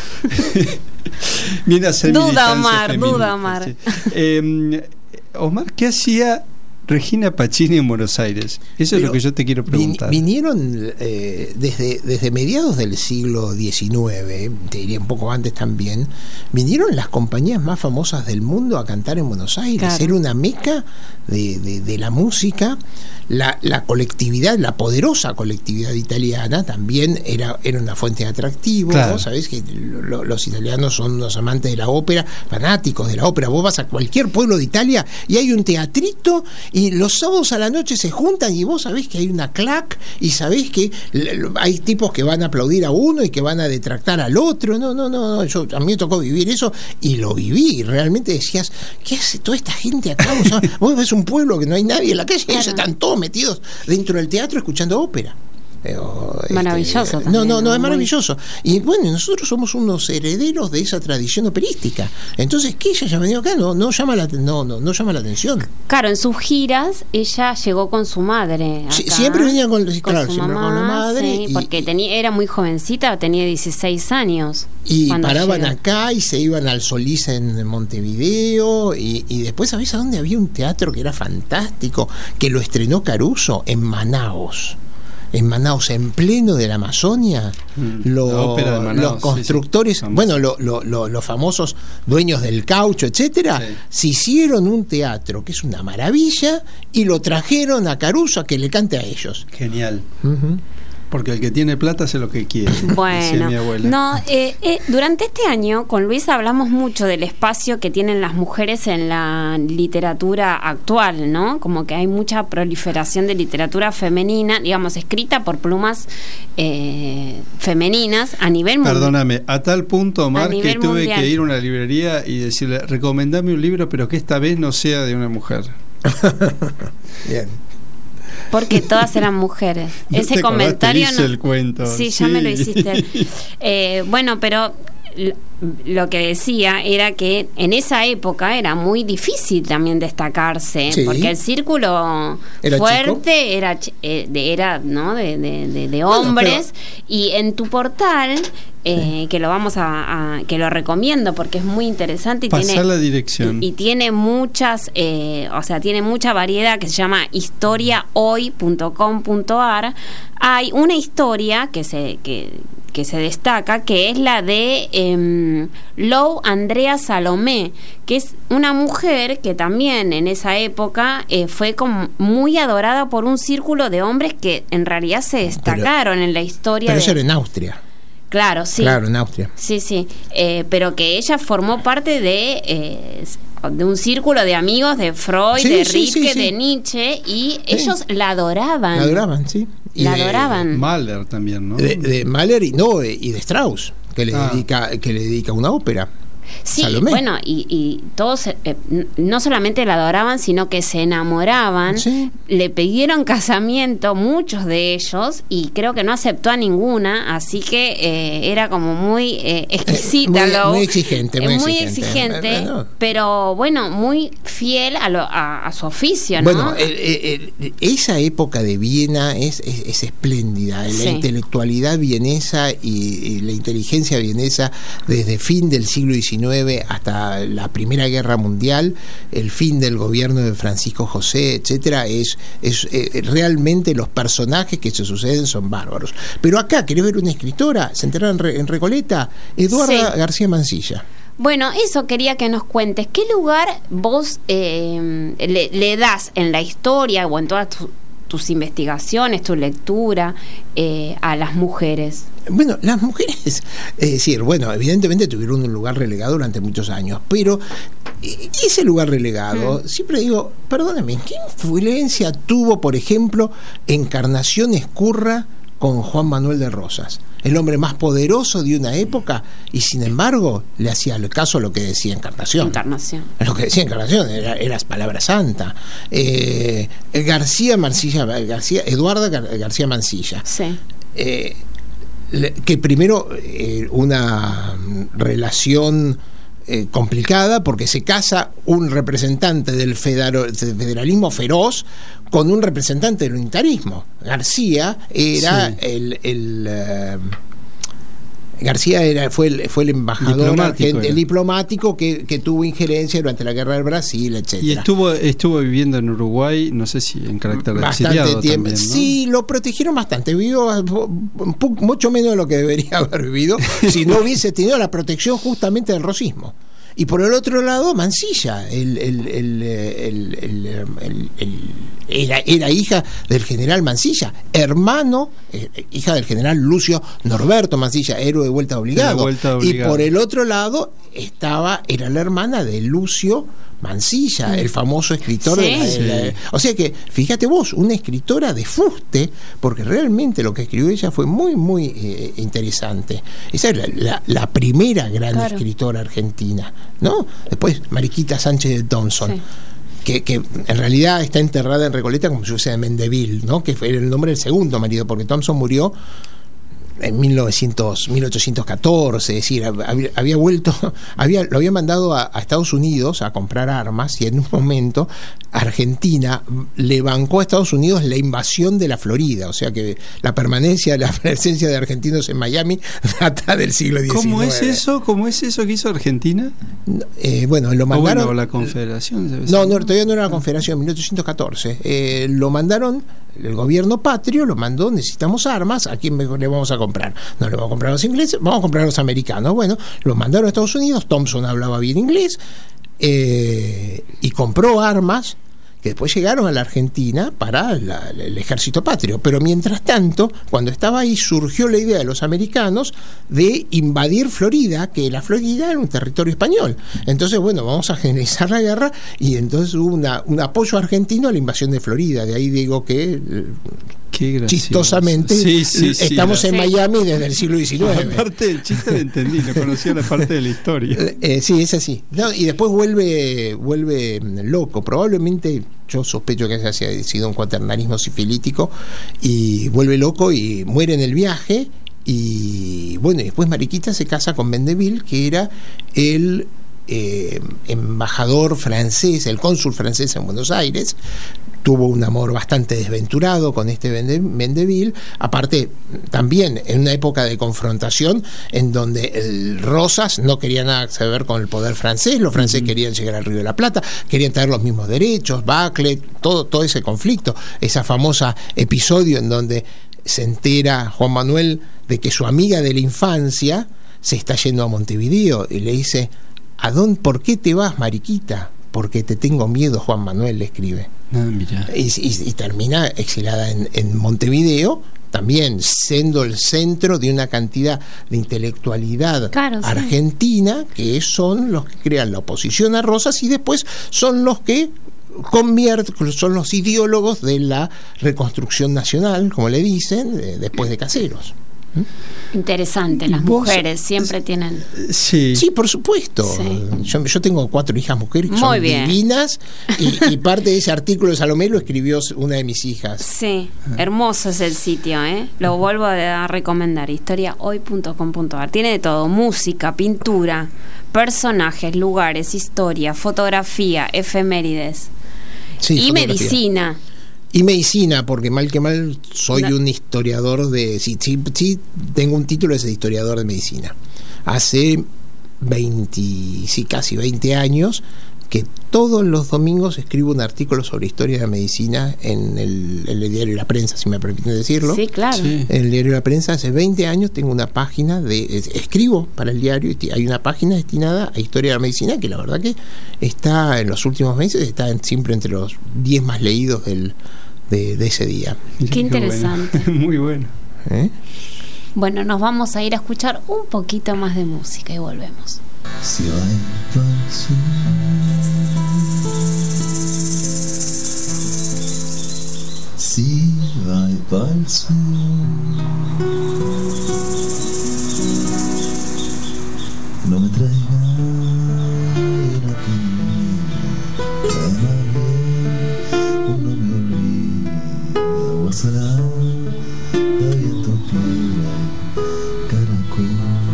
Viene a ser Duda, militancia Omar, feminista, duda, Omar. sí. Eh, Omar, ¿qué hacía Regina Pacini en Buenos Aires? Eso es Pero lo que yo te quiero vin- preguntar. Vinieron eh, desde, desde mediados del siglo diecinueve, te diría un poco antes también, vinieron las compañías más famosas del mundo a cantar en Buenos Aires. Claro. Era una meca de, de- de la música. La, la colectividad, la poderosa colectividad italiana también era, era una fuente de atractivo. Claro. Vos sabés que lo- los italianos son unos amantes de la ópera, fanáticos de la ópera. Vos vas a cualquier pueblo de Italia y hay un teatrito y los sábados a la noche se juntan y vos sabés que hay una clac y sabés que l- l- hay tipos que van a aplaudir a uno y que van a detractar al otro. No, no, no, no. Yo, a mí me tocó vivir eso y lo viví. Y realmente decías, ¿qué hace toda esta gente acá? Vos, sabés, vos ves un pueblo que no hay nadie en la calle y ellos están todos metidos dentro del teatro escuchando ópera. Pero, este, Maravilloso no, también, no, no, ¿no? es Muy- maravilloso. Y bueno, nosotros somos unos herederos de esa tradición operística. Entonces, que ella haya venido acá no, no llama la no, no, no llama la atención. Claro, en sus giras ella llegó con su madre. Sí, acá, siempre venía con, claro, su siempre mamá, con la madre. sí, y, porque tenía, era muy jovencita, tenía dieciséis años. y cuando paraban llegó. acá y se iban al Solís en Montevideo. Y, y después, ¿sabés a dónde había un teatro que era fantástico? Que lo estrenó Caruso en Manaos. En Manaos, en pleno de la Amazonia, Mm, lo- la ópera de Manaos, los sí, constructores, sí, bueno, lo- lo- lo- los famosos dueños del caucho, etcétera, Sí. se hicieron un teatro que es una maravilla y lo trajeron a Caruso a que le cante a ellos. Genial. Ujú. Porque el que tiene plata hace lo que quiere. decía Bueno, mi abuela. no, eh, eh, durante este año con Luis hablamos mucho del espacio que tienen las mujeres en la literatura actual, ¿no? Como que hay mucha proliferación de literatura femenina, digamos, escrita por plumas eh, femeninas a nivel mundial. Perdóname, a tal punto, A Omar, que nivel tuve mundial. que ir a una librería y decirle, recomendame un libro, pero que esta vez no sea de una mujer. Bien. Porque todas eran mujeres. ¿No Ese te acordás? comentario Te hice no. el cuento. Sí, ya me lo Sí. hiciste. Eh, bueno, pero l- lo que decía era que en esa época era muy difícil también destacarse, Sí. porque el círculo Era fuerte era ch- eh, de, era no de, de, de- de Bueno, hombres, y en tu portal eh, que lo vamos a, a- que lo recomiendo porque es muy interesante y Pasá tiene la dirección. y, y tiene muchas eh, o sea tiene mucha variedad, que se llama historia hoy punto com punto ar. Hay una historia que se que que se destaca, que es la de eh, Lou Andrea Salomé, que es una mujer que también en esa época eh, fue como muy adorada por un círculo de hombres que en realidad se destacaron en la historia. Pero de- eso era en Austria. Claro, sí. Claro, en Austria. Sí, sí, eh, pero que ella formó parte de eh, de un círculo de amigos de Freud, Sí, de sí, Rilke, sí, sí. de Nietzsche, y ellos la adoraban. La adoraban, sí. Y La de- adoraban. Mahler también, ¿no? De, de Mahler y no y de Strauss, que le Ah. dedica que le dedica una ópera. Sí, Salomé. bueno, y, y todos eh, n- no solamente la adoraban, sino que se enamoraban, Sí. le pidieron casamiento, muchos de ellos, y creo que no aceptó a ninguna, así que eh, era como muy eh, exquisita, muy- Lou. muy exigente, muy Eh, muy exigente. exigente, Eh, bueno. pero bueno, muy fiel a, lo, a, a su oficio, ¿no? Bueno, el- el- el- esa época de Viena es, es, es espléndida. La Sí. intelectualidad vienesa y, y la inteligencia vienesa desde fin del siglo diecinueve diecinueve hasta la Primera Guerra Mundial, el fin del gobierno de Francisco José, etcétera, es, es eh, realmente los personajes que se suceden son bárbaros. Pero acá, ¿querés ver una escritora? ¿Se enteraron en, Re, en Recoleta? Eduarda sí. García Mansilla. Bueno, eso quería que nos cuentes. ¿Qué lugar vos eh, le, le das en la historia o en todas tu, tus investigaciones, tu lectura eh, a las mujeres? Bueno, las mujeres, es decir, bueno, evidentemente tuvieron un lugar relegado durante muchos años, pero ese lugar relegado, mm. siempre digo, perdóname, ¿qué influencia tuvo, por ejemplo, Encarnación Ezcurra con Juan Manuel de Rosas? El hombre más poderoso de una época, y sin embargo le hacía caso a lo que decía Encarnación. Encarnación. Lo que decía Encarnación era, era palabra santa. Eh, García Mansilla, García, Eduarda Gar, García Mansilla. Sí. Eh, que primero eh, una relación eh, complicada, porque se casa un representante del federalismo feroz con un representante del unitarismo. García era sí. el, el uh, García era, fue, el, fue el embajador, diplomático, el, el diplomático que, que tuvo injerencia durante la guerra del Brasil, etcétera. Y estuvo estuvo viviendo en Uruguay, no sé si en carácter de exiliado tiempo. También, ¿no? Sí, lo protegieron bastante. Vivió mucho menos de lo que debería haber vivido si no hubiese tenido la protección justamente del rosismo. Y por el otro lado, Mansilla, el, el, el, el, el, el, el, era, era hija del general Mansilla, hermano, eh, hija del general Lucio Norberto Mansilla, héroe de vuelta obligado. De vuelta obligado. Y por el otro lado estaba, era la hermana de Lucio Mansilla, el famoso escritor ¿Sí? de, la, de la, o sea que, fíjate vos, una escritora de fuste, porque realmente lo que escribió ella fue muy, muy eh, interesante. Esa es la, la, la primera gran claro. escritora argentina, ¿no? Después, Mariquita Sánchez de Thompson. Sí. Que, que en realidad está enterrada en Recoleta como si fuese de Mendeville, ¿no? Que fue el nombre del segundo marido, porque Thompson murió en mil novecientos, mil ochocientos catorce, es decir, había, había vuelto, había, lo había mandado a, a Estados Unidos a comprar armas, y en un momento Argentina le bancó a Estados Unidos la invasión de la Florida, o sea que la permanencia, la presencia de argentinos en Miami data del siglo diecinueve. ¿Cómo es eso? ¿Cómo es eso que hizo Argentina? Eh, bueno, lo mandaron. O bueno, la Confederación. Debe no, ser. no, todavía no era la Confederación, mil ochocientos catorce. Eh, lo mandaron, el gobierno patrio lo mandó, necesitamos armas, ¿a quién le vamos a comprar? No le vamos a comprar a los ingleses, vamos a comprar a los americanos. Bueno, lo mandaron a Estados Unidos, Thompson hablaba bien inglés, eh, y compró armas que después llegaron a la Argentina para la, el ejército patrio. Pero mientras tanto, cuando estaba ahí, surgió la idea de los americanos de invadir Florida, que la Florida era un territorio español. Entonces, bueno, vamos a generalizar la guerra, y entonces hubo una, un apoyo argentino a la invasión de Florida. De ahí digo que Qué chistosamente sí, sí, sí, estamos sí, en Miami desde el siglo diecinueve. Aparte del chiste lo entendí, no conocía la parte de la historia. Eh, sí, es así. No, y después vuelve vuelve loco. Probablemente, yo sospecho que haya sido un cuaternarismo sifilítico, y vuelve loco y muere en el viaje. Y bueno, y después Mariquita se casa con Mendeville, que era el eh, embajador francés, el cónsul francés en Buenos Aires. Tuvo un amor bastante desventurado con este Mendeville, aparte también en una época de confrontación en donde el Rosas no quería nada que ver con el poder francés, los franceses mm. querían llegar al Río de la Plata, querían tener los mismos derechos, Bacle, todo, todo ese conflicto, esa famosa episodio en donde se entera Juan Manuel de que su amiga de la infancia se está yendo a Montevideo, y le dice: ¿A dónde, por qué te vas, Mariquita? Porque te tengo miedo, Juan Manuel, le escribe. Ah, mira. Y, y, y termina exilada en, en Montevideo, también siendo el centro de una cantidad de intelectualidad claro, argentina, sí. que son los que crean la oposición a Rosas, y después son los que convierten, son los ideólogos de la reconstrucción nacional, como le dicen, eh, después de Caseros. Interesante, las ¿Vos, mujeres siempre tienen. Sí, sí, por supuesto. Sí. Yo, yo tengo cuatro hijas mujeres que Muy son bien. divinas, y, y parte de ese artículo de Salomé lo escribió una de mis hijas. Sí, hermoso es el sitio, ¿eh? Lo vuelvo a recomendar, historia hoy punto com punto a r. Tiene de todo: música, pintura, personajes, lugares, historia, fotografía, efemérides, sí, y fotografía. medicina. Y medicina, porque mal que mal soy no. un historiador de... Sí, sí, sí, tengo un título de historiador de medicina. Hace veinte, sí, casi veinte años, que todos los domingos escribo un artículo sobre historia de la medicina en el, en el diario La Prensa, si me permiten decirlo. Sí, claro. Sí. En el diario La Prensa hace veinte años tengo una página de... Escribo para el diario y hay una página destinada a historia de la medicina que la verdad que está en los últimos meses, está en, siempre entre los diez más leídos del, de, de ese día. Qué interesante. Bueno. Muy bueno. ¿Eh? Bueno, nos vamos a ir a escuchar un poquito más de música y volvemos. Si vai pa'l sur, si vai pa'l sur, no me traigan a ti, tráeme un no me olvide, agua salada, de viento pura, caracol.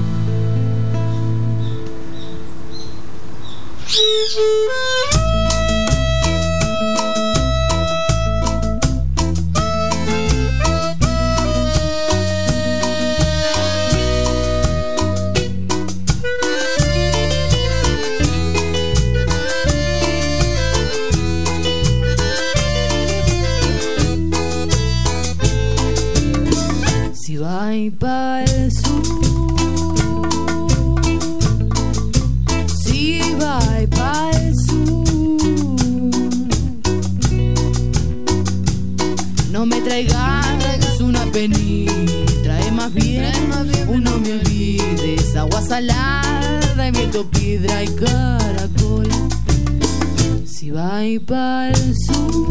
Si vai pa'l sur, si vai pa'l sur, no me traigas una penita, trae más bien un no me olvides, agua salada y viento, piedra y caracol. Si vai pa'l sur,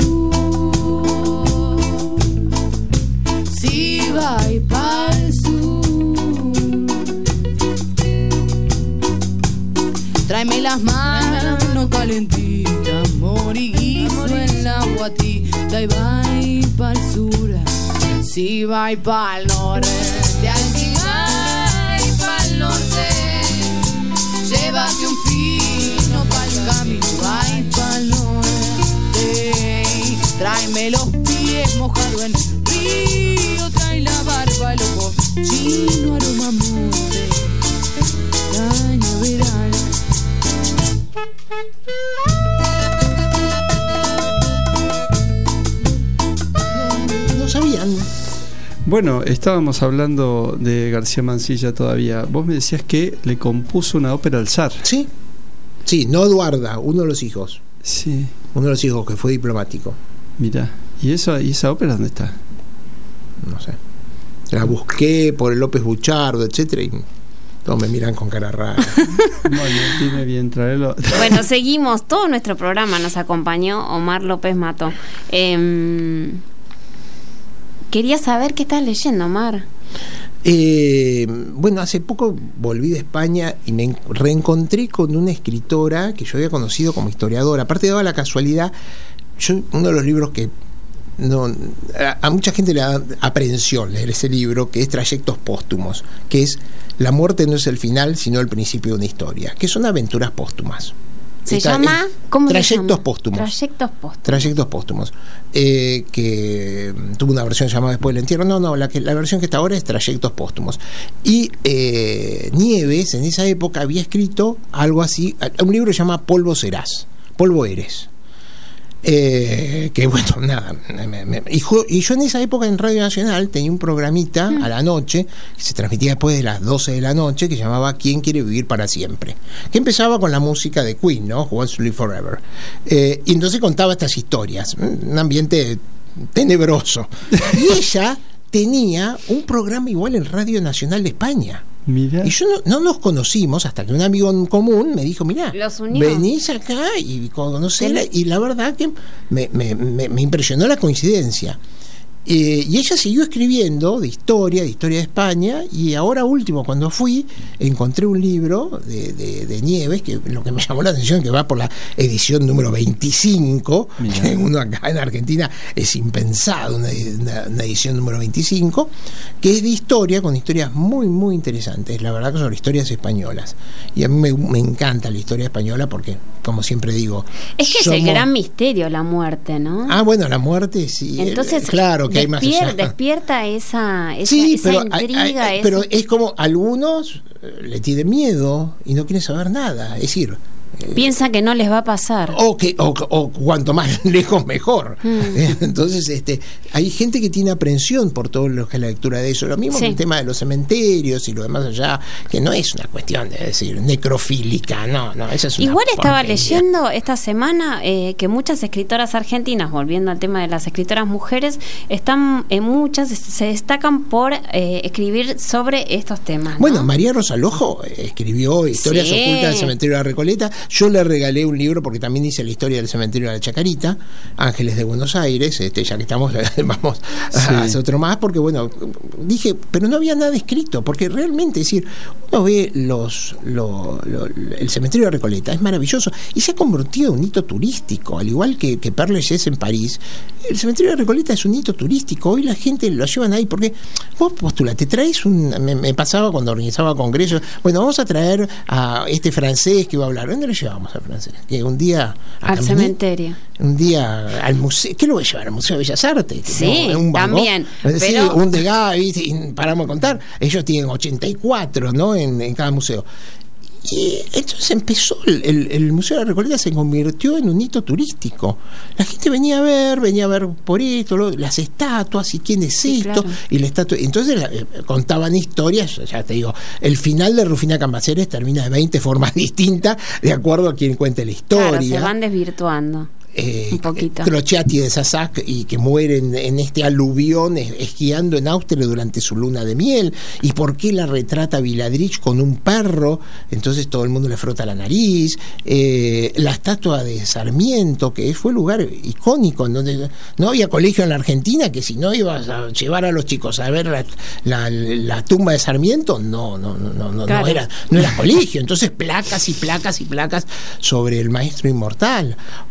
si vai pa'l sur, tráeme las manos calentitas, moriguizo en la guatita y vai pa'l sur. Si vai pa'l norte, si vai pa'l norte, llévate un fino pa'l camino, vai pa'l norte, tráeme los pies mojados en río, trae la barba el ojo chino, aroma monte, cañaveral. No sabían. Bueno, estábamos hablando de García Mansilla todavía. Vos me decías que le compuso una ópera al zar. Sí, sí, no Eduarda, uno de los hijos. Sí. Uno de los hijos que fue diplomático. Mira, ¿y eso, y esa ópera dónde está? No sé. La busqué por el López Buchardo, etcétera, y todos me miran con cara rara. Bueno, dime bien, traerlo. Bueno, seguimos. Todo nuestro programa nos acompañó Omar López Mato. Eh, quería saber qué estás leyendo, Omar. Eh, bueno, hace poco volví de España y me reencontré con una escritora que yo había conocido como historiadora. Aparte, daba la casualidad, yo uno de los libros que no a, a mucha gente le da aprehensión leer ese libro, que es Trayectos Póstumos, que es La muerte no es el final, sino el principio de una historia, que son aventuras póstumas. ¿Se Está, llama? eh, ¿Cómo Trayectos se llama? Póstumos. Trayectos Póstumos. Trayectos Póstumos. Eh, que tuvo una versión llamada Después del entierro. No, no, la, que, la versión que está ahora es Trayectos Póstumos. Y eh, Nieves, en esa época, había escrito algo así, un libro que se llama Polvo serás, Polvo eres. Eh, que bueno, nada, me, me, y, yo, y yo en esa época en Radio Nacional tenía un programita mm. a la noche, que se transmitía después de las doce de la noche, que llamaba ¿Quién quiere vivir para siempre?, que empezaba con la música de Queen, ¿no? Who Wants to Live Forever, eh, y entonces contaba estas historias, un ambiente tenebroso. Y ella tenía un programa igual en Radio Nacional de España. Mirá. Y yo no, no nos conocimos hasta que un amigo en común me dijo, mirá, venís acá y conocerla, y la verdad que me, me, me, me impresionó la coincidencia. Eh, y ella siguió escribiendo de historia, de historia de España, y ahora último, cuando fui, encontré un libro de, de, de Nieves, que lo que me llamó la atención, que va por la edición número veinticinco, que uno acá en Argentina es impensado, una, una, una edición número veinticinco, que es de historia, con historias muy, muy interesantes, la verdad que son historias españolas. Y a mí me, me encanta la historia española porque como siempre digo. Es que somos... es el gran misterio la muerte, ¿no? Ah, bueno, la muerte sí. Entonces, eh, claro que hay más allá. Despierta esa, esa, sí, esa pero intriga. Hay, hay, esa... Pero es como algunos le tienen miedo y no quieren saber nada. Es decir, piensa que no les va a pasar o que o, o cuanto más lejos mejor. mm. Entonces este hay gente que tiene aprensión por todo lo que es la lectura de eso, lo mismo sí. que el tema de los cementerios y lo demás allá, que no es una cuestión de decir necrofílica, no, no, esa es una igual estaba porquería. Leyendo esta semana eh, que muchas escritoras argentinas, volviendo al tema de las escritoras mujeres, están en eh, muchas se destacan por eh, escribir sobre estos temas, ¿no? Bueno, María Rosa Lojo escribió Historias sí. ocultas del cementerio de la Recoleta. Yo le regalé un libro porque también hice la historia del cementerio de la Chacarita, Ángeles de Buenos Aires, este, ya que estamos, vamos sí. a hacer otro más, porque bueno, dije, pero no había nada escrito, porque realmente, es decir, uno ve los, lo, lo, el cementerio de Recoleta, es maravilloso, y se ha convertido en un hito turístico, al igual que, que Père Lachaise en París. El cementerio de Recoleta es un hito turístico, hoy la gente lo llevan ahí, porque vos postula, te traes un, me, me pasaba cuando organizaba congresos, bueno, vamos a traer a este francés que iba a hablar, ¿dónde lo llevamos al francés? Que un día al Caminé, cementerio, un día al museo, ¿qué lo voy a llevar? Al Museo de Bellas Artes, sí, ¿no? Un también, pero... sí, un Degas, ¿viste? Y paramos a contar, ellos tienen ochenta y cuatro, ¿no? En, en cada museo. Y entonces empezó el, el, el Museo de la Recoleta se convirtió en un hito turístico. La gente venía a ver, venía a ver por esto, lo, las estatuas y quién es sí, esto, claro. y la estatua. Entonces la, eh, contaban historias, ya te digo, el final de Rufina Cambaceres termina de veinte formas distintas de acuerdo a quien cuente la historia. Claro, se van desvirtuando. Eh, un poquito. Crociati de Sasac y que mueren en este aluvión esquiando en Austria durante su luna de miel, y por qué la retrata Viladrich con un perro, entonces todo el mundo le frota la nariz. Eh, la estatua de Sarmiento, que fue un lugar icónico en donde no había colegio en la Argentina, que si no ibas a llevar a los chicos a ver la, la, la tumba de Sarmiento, no no no no, claro. no era no era colegio. Entonces placas y placas y placas sobre el maestro inmortal,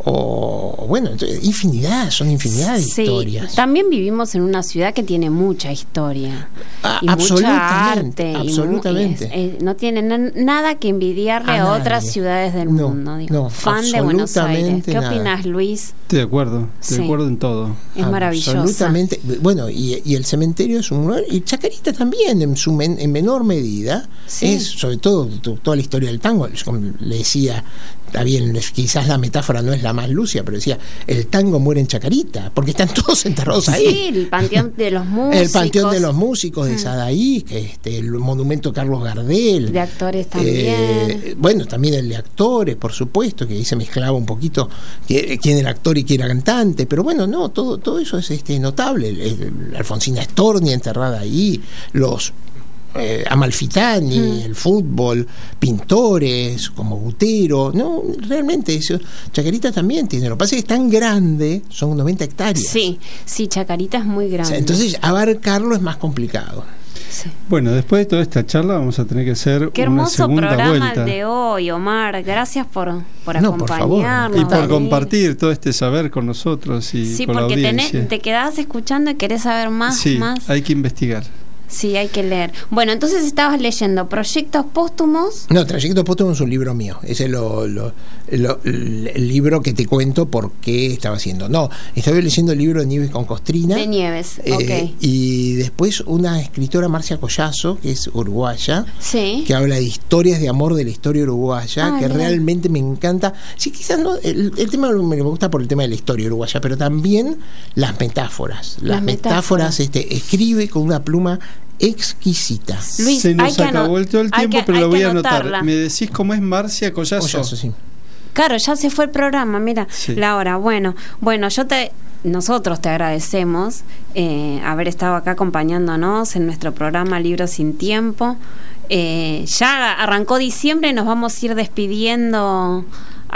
o bueno, infinidad, son infinidad de sí, historias. También vivimos en una ciudad que tiene mucha historia, ah, y mucha arte, absolutamente. Y, es, es, no tiene na- nada que envidiarle a, a otras ciudades del no, mundo. Digo, no, fan de Buenos Aires. ¿Qué nada. opinas, Luis? Estoy de acuerdo, estoy sí. de acuerdo en todo. Es maravilloso. Absolutamente. Bueno, y, y el cementerio es un lugar, y Chacarita también, en su men, en menor medida, sí. es sobre todo to, toda la historia del tango. Como le decía, está bien, quizás la metáfora no es la más lúcida, pero decía, el tango muere en Chacarita, porque están todos enterrados ahí. Sí, el panteón de los músicos. El panteón de los músicos de Sadaí, que este, el monumento Carlos Gardel. De actores también. Eh, bueno, también el de actores, por supuesto, que ahí se mezclaba un poquito quién era actor y quién era cantante, pero bueno, no, todo, todo eso es este, notable. El, el, Alfonsina Storni enterrada ahí, los Eh, Amalfitani, mm. el fútbol, pintores como Butero, no, realmente eso, Chacarita también tiene, lo que pasa es que es tan grande, son noventa hectáreas. Sí, sí, Chacarita es muy grande. O sea, entonces abarcarlo es más complicado. Sí. Bueno, después de toda esta charla vamos a tener que hacer Qué una segunda programa vuelta. El de hoy, Omar. Gracias por, por no, acompañarnos. Por y por David. compartir todo este saber con nosotros y sí, con la audiencia. Sí, porque te quedás escuchando y querés saber más. Sí, más. hay que investigar. Sí, hay que leer. Bueno, entonces estabas leyendo Proyectos Póstumos. No, Trayectos Póstumos es un libro mío. Ese es lo, lo, lo, el libro que te cuento por qué estaba haciendo. No, estaba leyendo el libro de Nieves con Costrina. De Nieves, eh, ok. Y después una escritora, Marcia Collazo, que es uruguaya, sí. que habla de historias de amor de la historia uruguaya, ah, que mira. realmente me encanta. Sí, quizás no, el, el tema me gusta por el tema de la historia uruguaya, pero también las metáforas. Las, las metáforas, metáforas este, escribe con una pluma exquisita. Luis, se nos acabó el todo el tiempo, que, pero lo voy a anotar. ¿Me decís cómo es Marcia Collazo? Collazo, sí. Claro, ya se fue el programa, mira, sí. la hora. Bueno, bueno, yo te nosotros te agradecemos eh, haber estado acá acompañándonos en nuestro programa Libros sin Tiempo. Eh, ya arrancó diciembre, nos vamos a ir despidiendo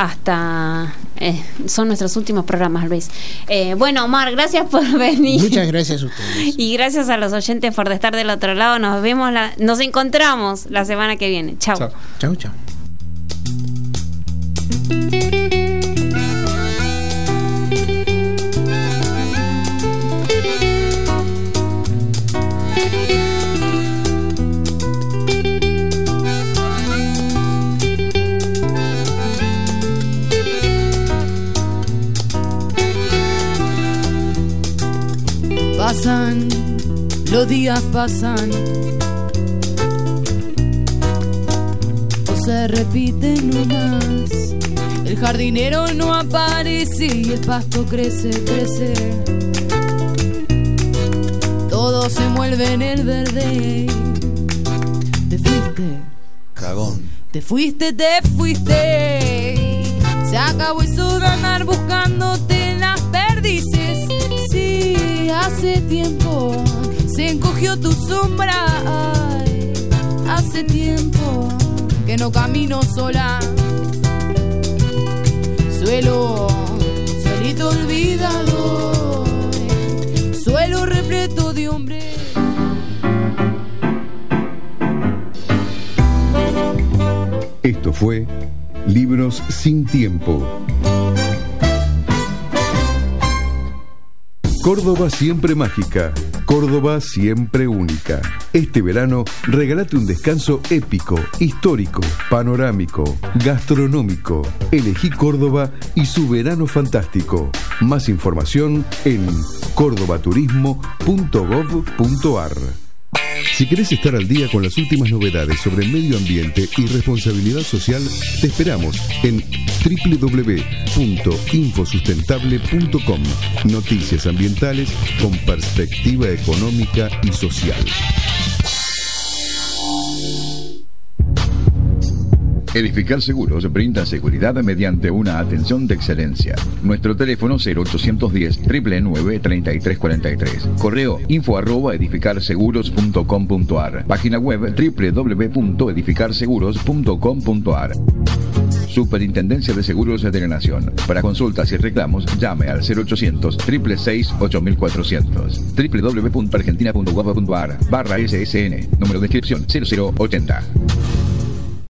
hasta eh, son nuestros últimos programas, Luis. Eh, bueno, Omar, gracias por venir. Muchas gracias a ustedes. Y gracias a los oyentes por estar del otro lado. Nos vemos, la, nos encontramos la semana que viene. Chao. Chao, chao. chao. Pasan, los días pasan, o se repiten nomás. El jardinero no aparece y el pasto crece, crece. Todo se envuelve en el verde. Te fuiste, cagón. Te fuiste, te fuiste. Se acabó eso de andar buscándote en las perdices. Sí, hace tiempo se encogió tu sombra. Ay, hace tiempo que no camino sola. Suelo, suelito olvidado, suelo repleto de hombres. Esto fue Libros sin Tiempo. Córdoba siempre mágica, Córdoba siempre única. Este verano, regálate un descanso épico, histórico, panorámico, gastronómico. Elegí Córdoba y su verano fantástico. Más información en cordobaturismo punto gov punto ar. Si querés estar al día con las últimas novedades sobre medio ambiente y responsabilidad social, te esperamos en doble u doble u doble u punto infosustentable punto com. Noticias ambientales con perspectiva económica y social. Edificar Seguros brinda seguridad mediante una atención de excelencia. Nuestro teléfono cero ochocientos diez, nueve nueve, treinta y tres cuarenta y tres. Correo info arroba edificarseguros punto com punto ar. Página web doble u doble u doble u punto edificarseguros punto com punto ar. Superintendencia de Seguros de la Nación. Para consultas y reclamos, llame al cero ochocientos, seis seis seis, ocho cuatrocientos. doble u doble u doble u punto argentina punto gov punto ar barra S S N. Número de inscripción cero cero ochenta.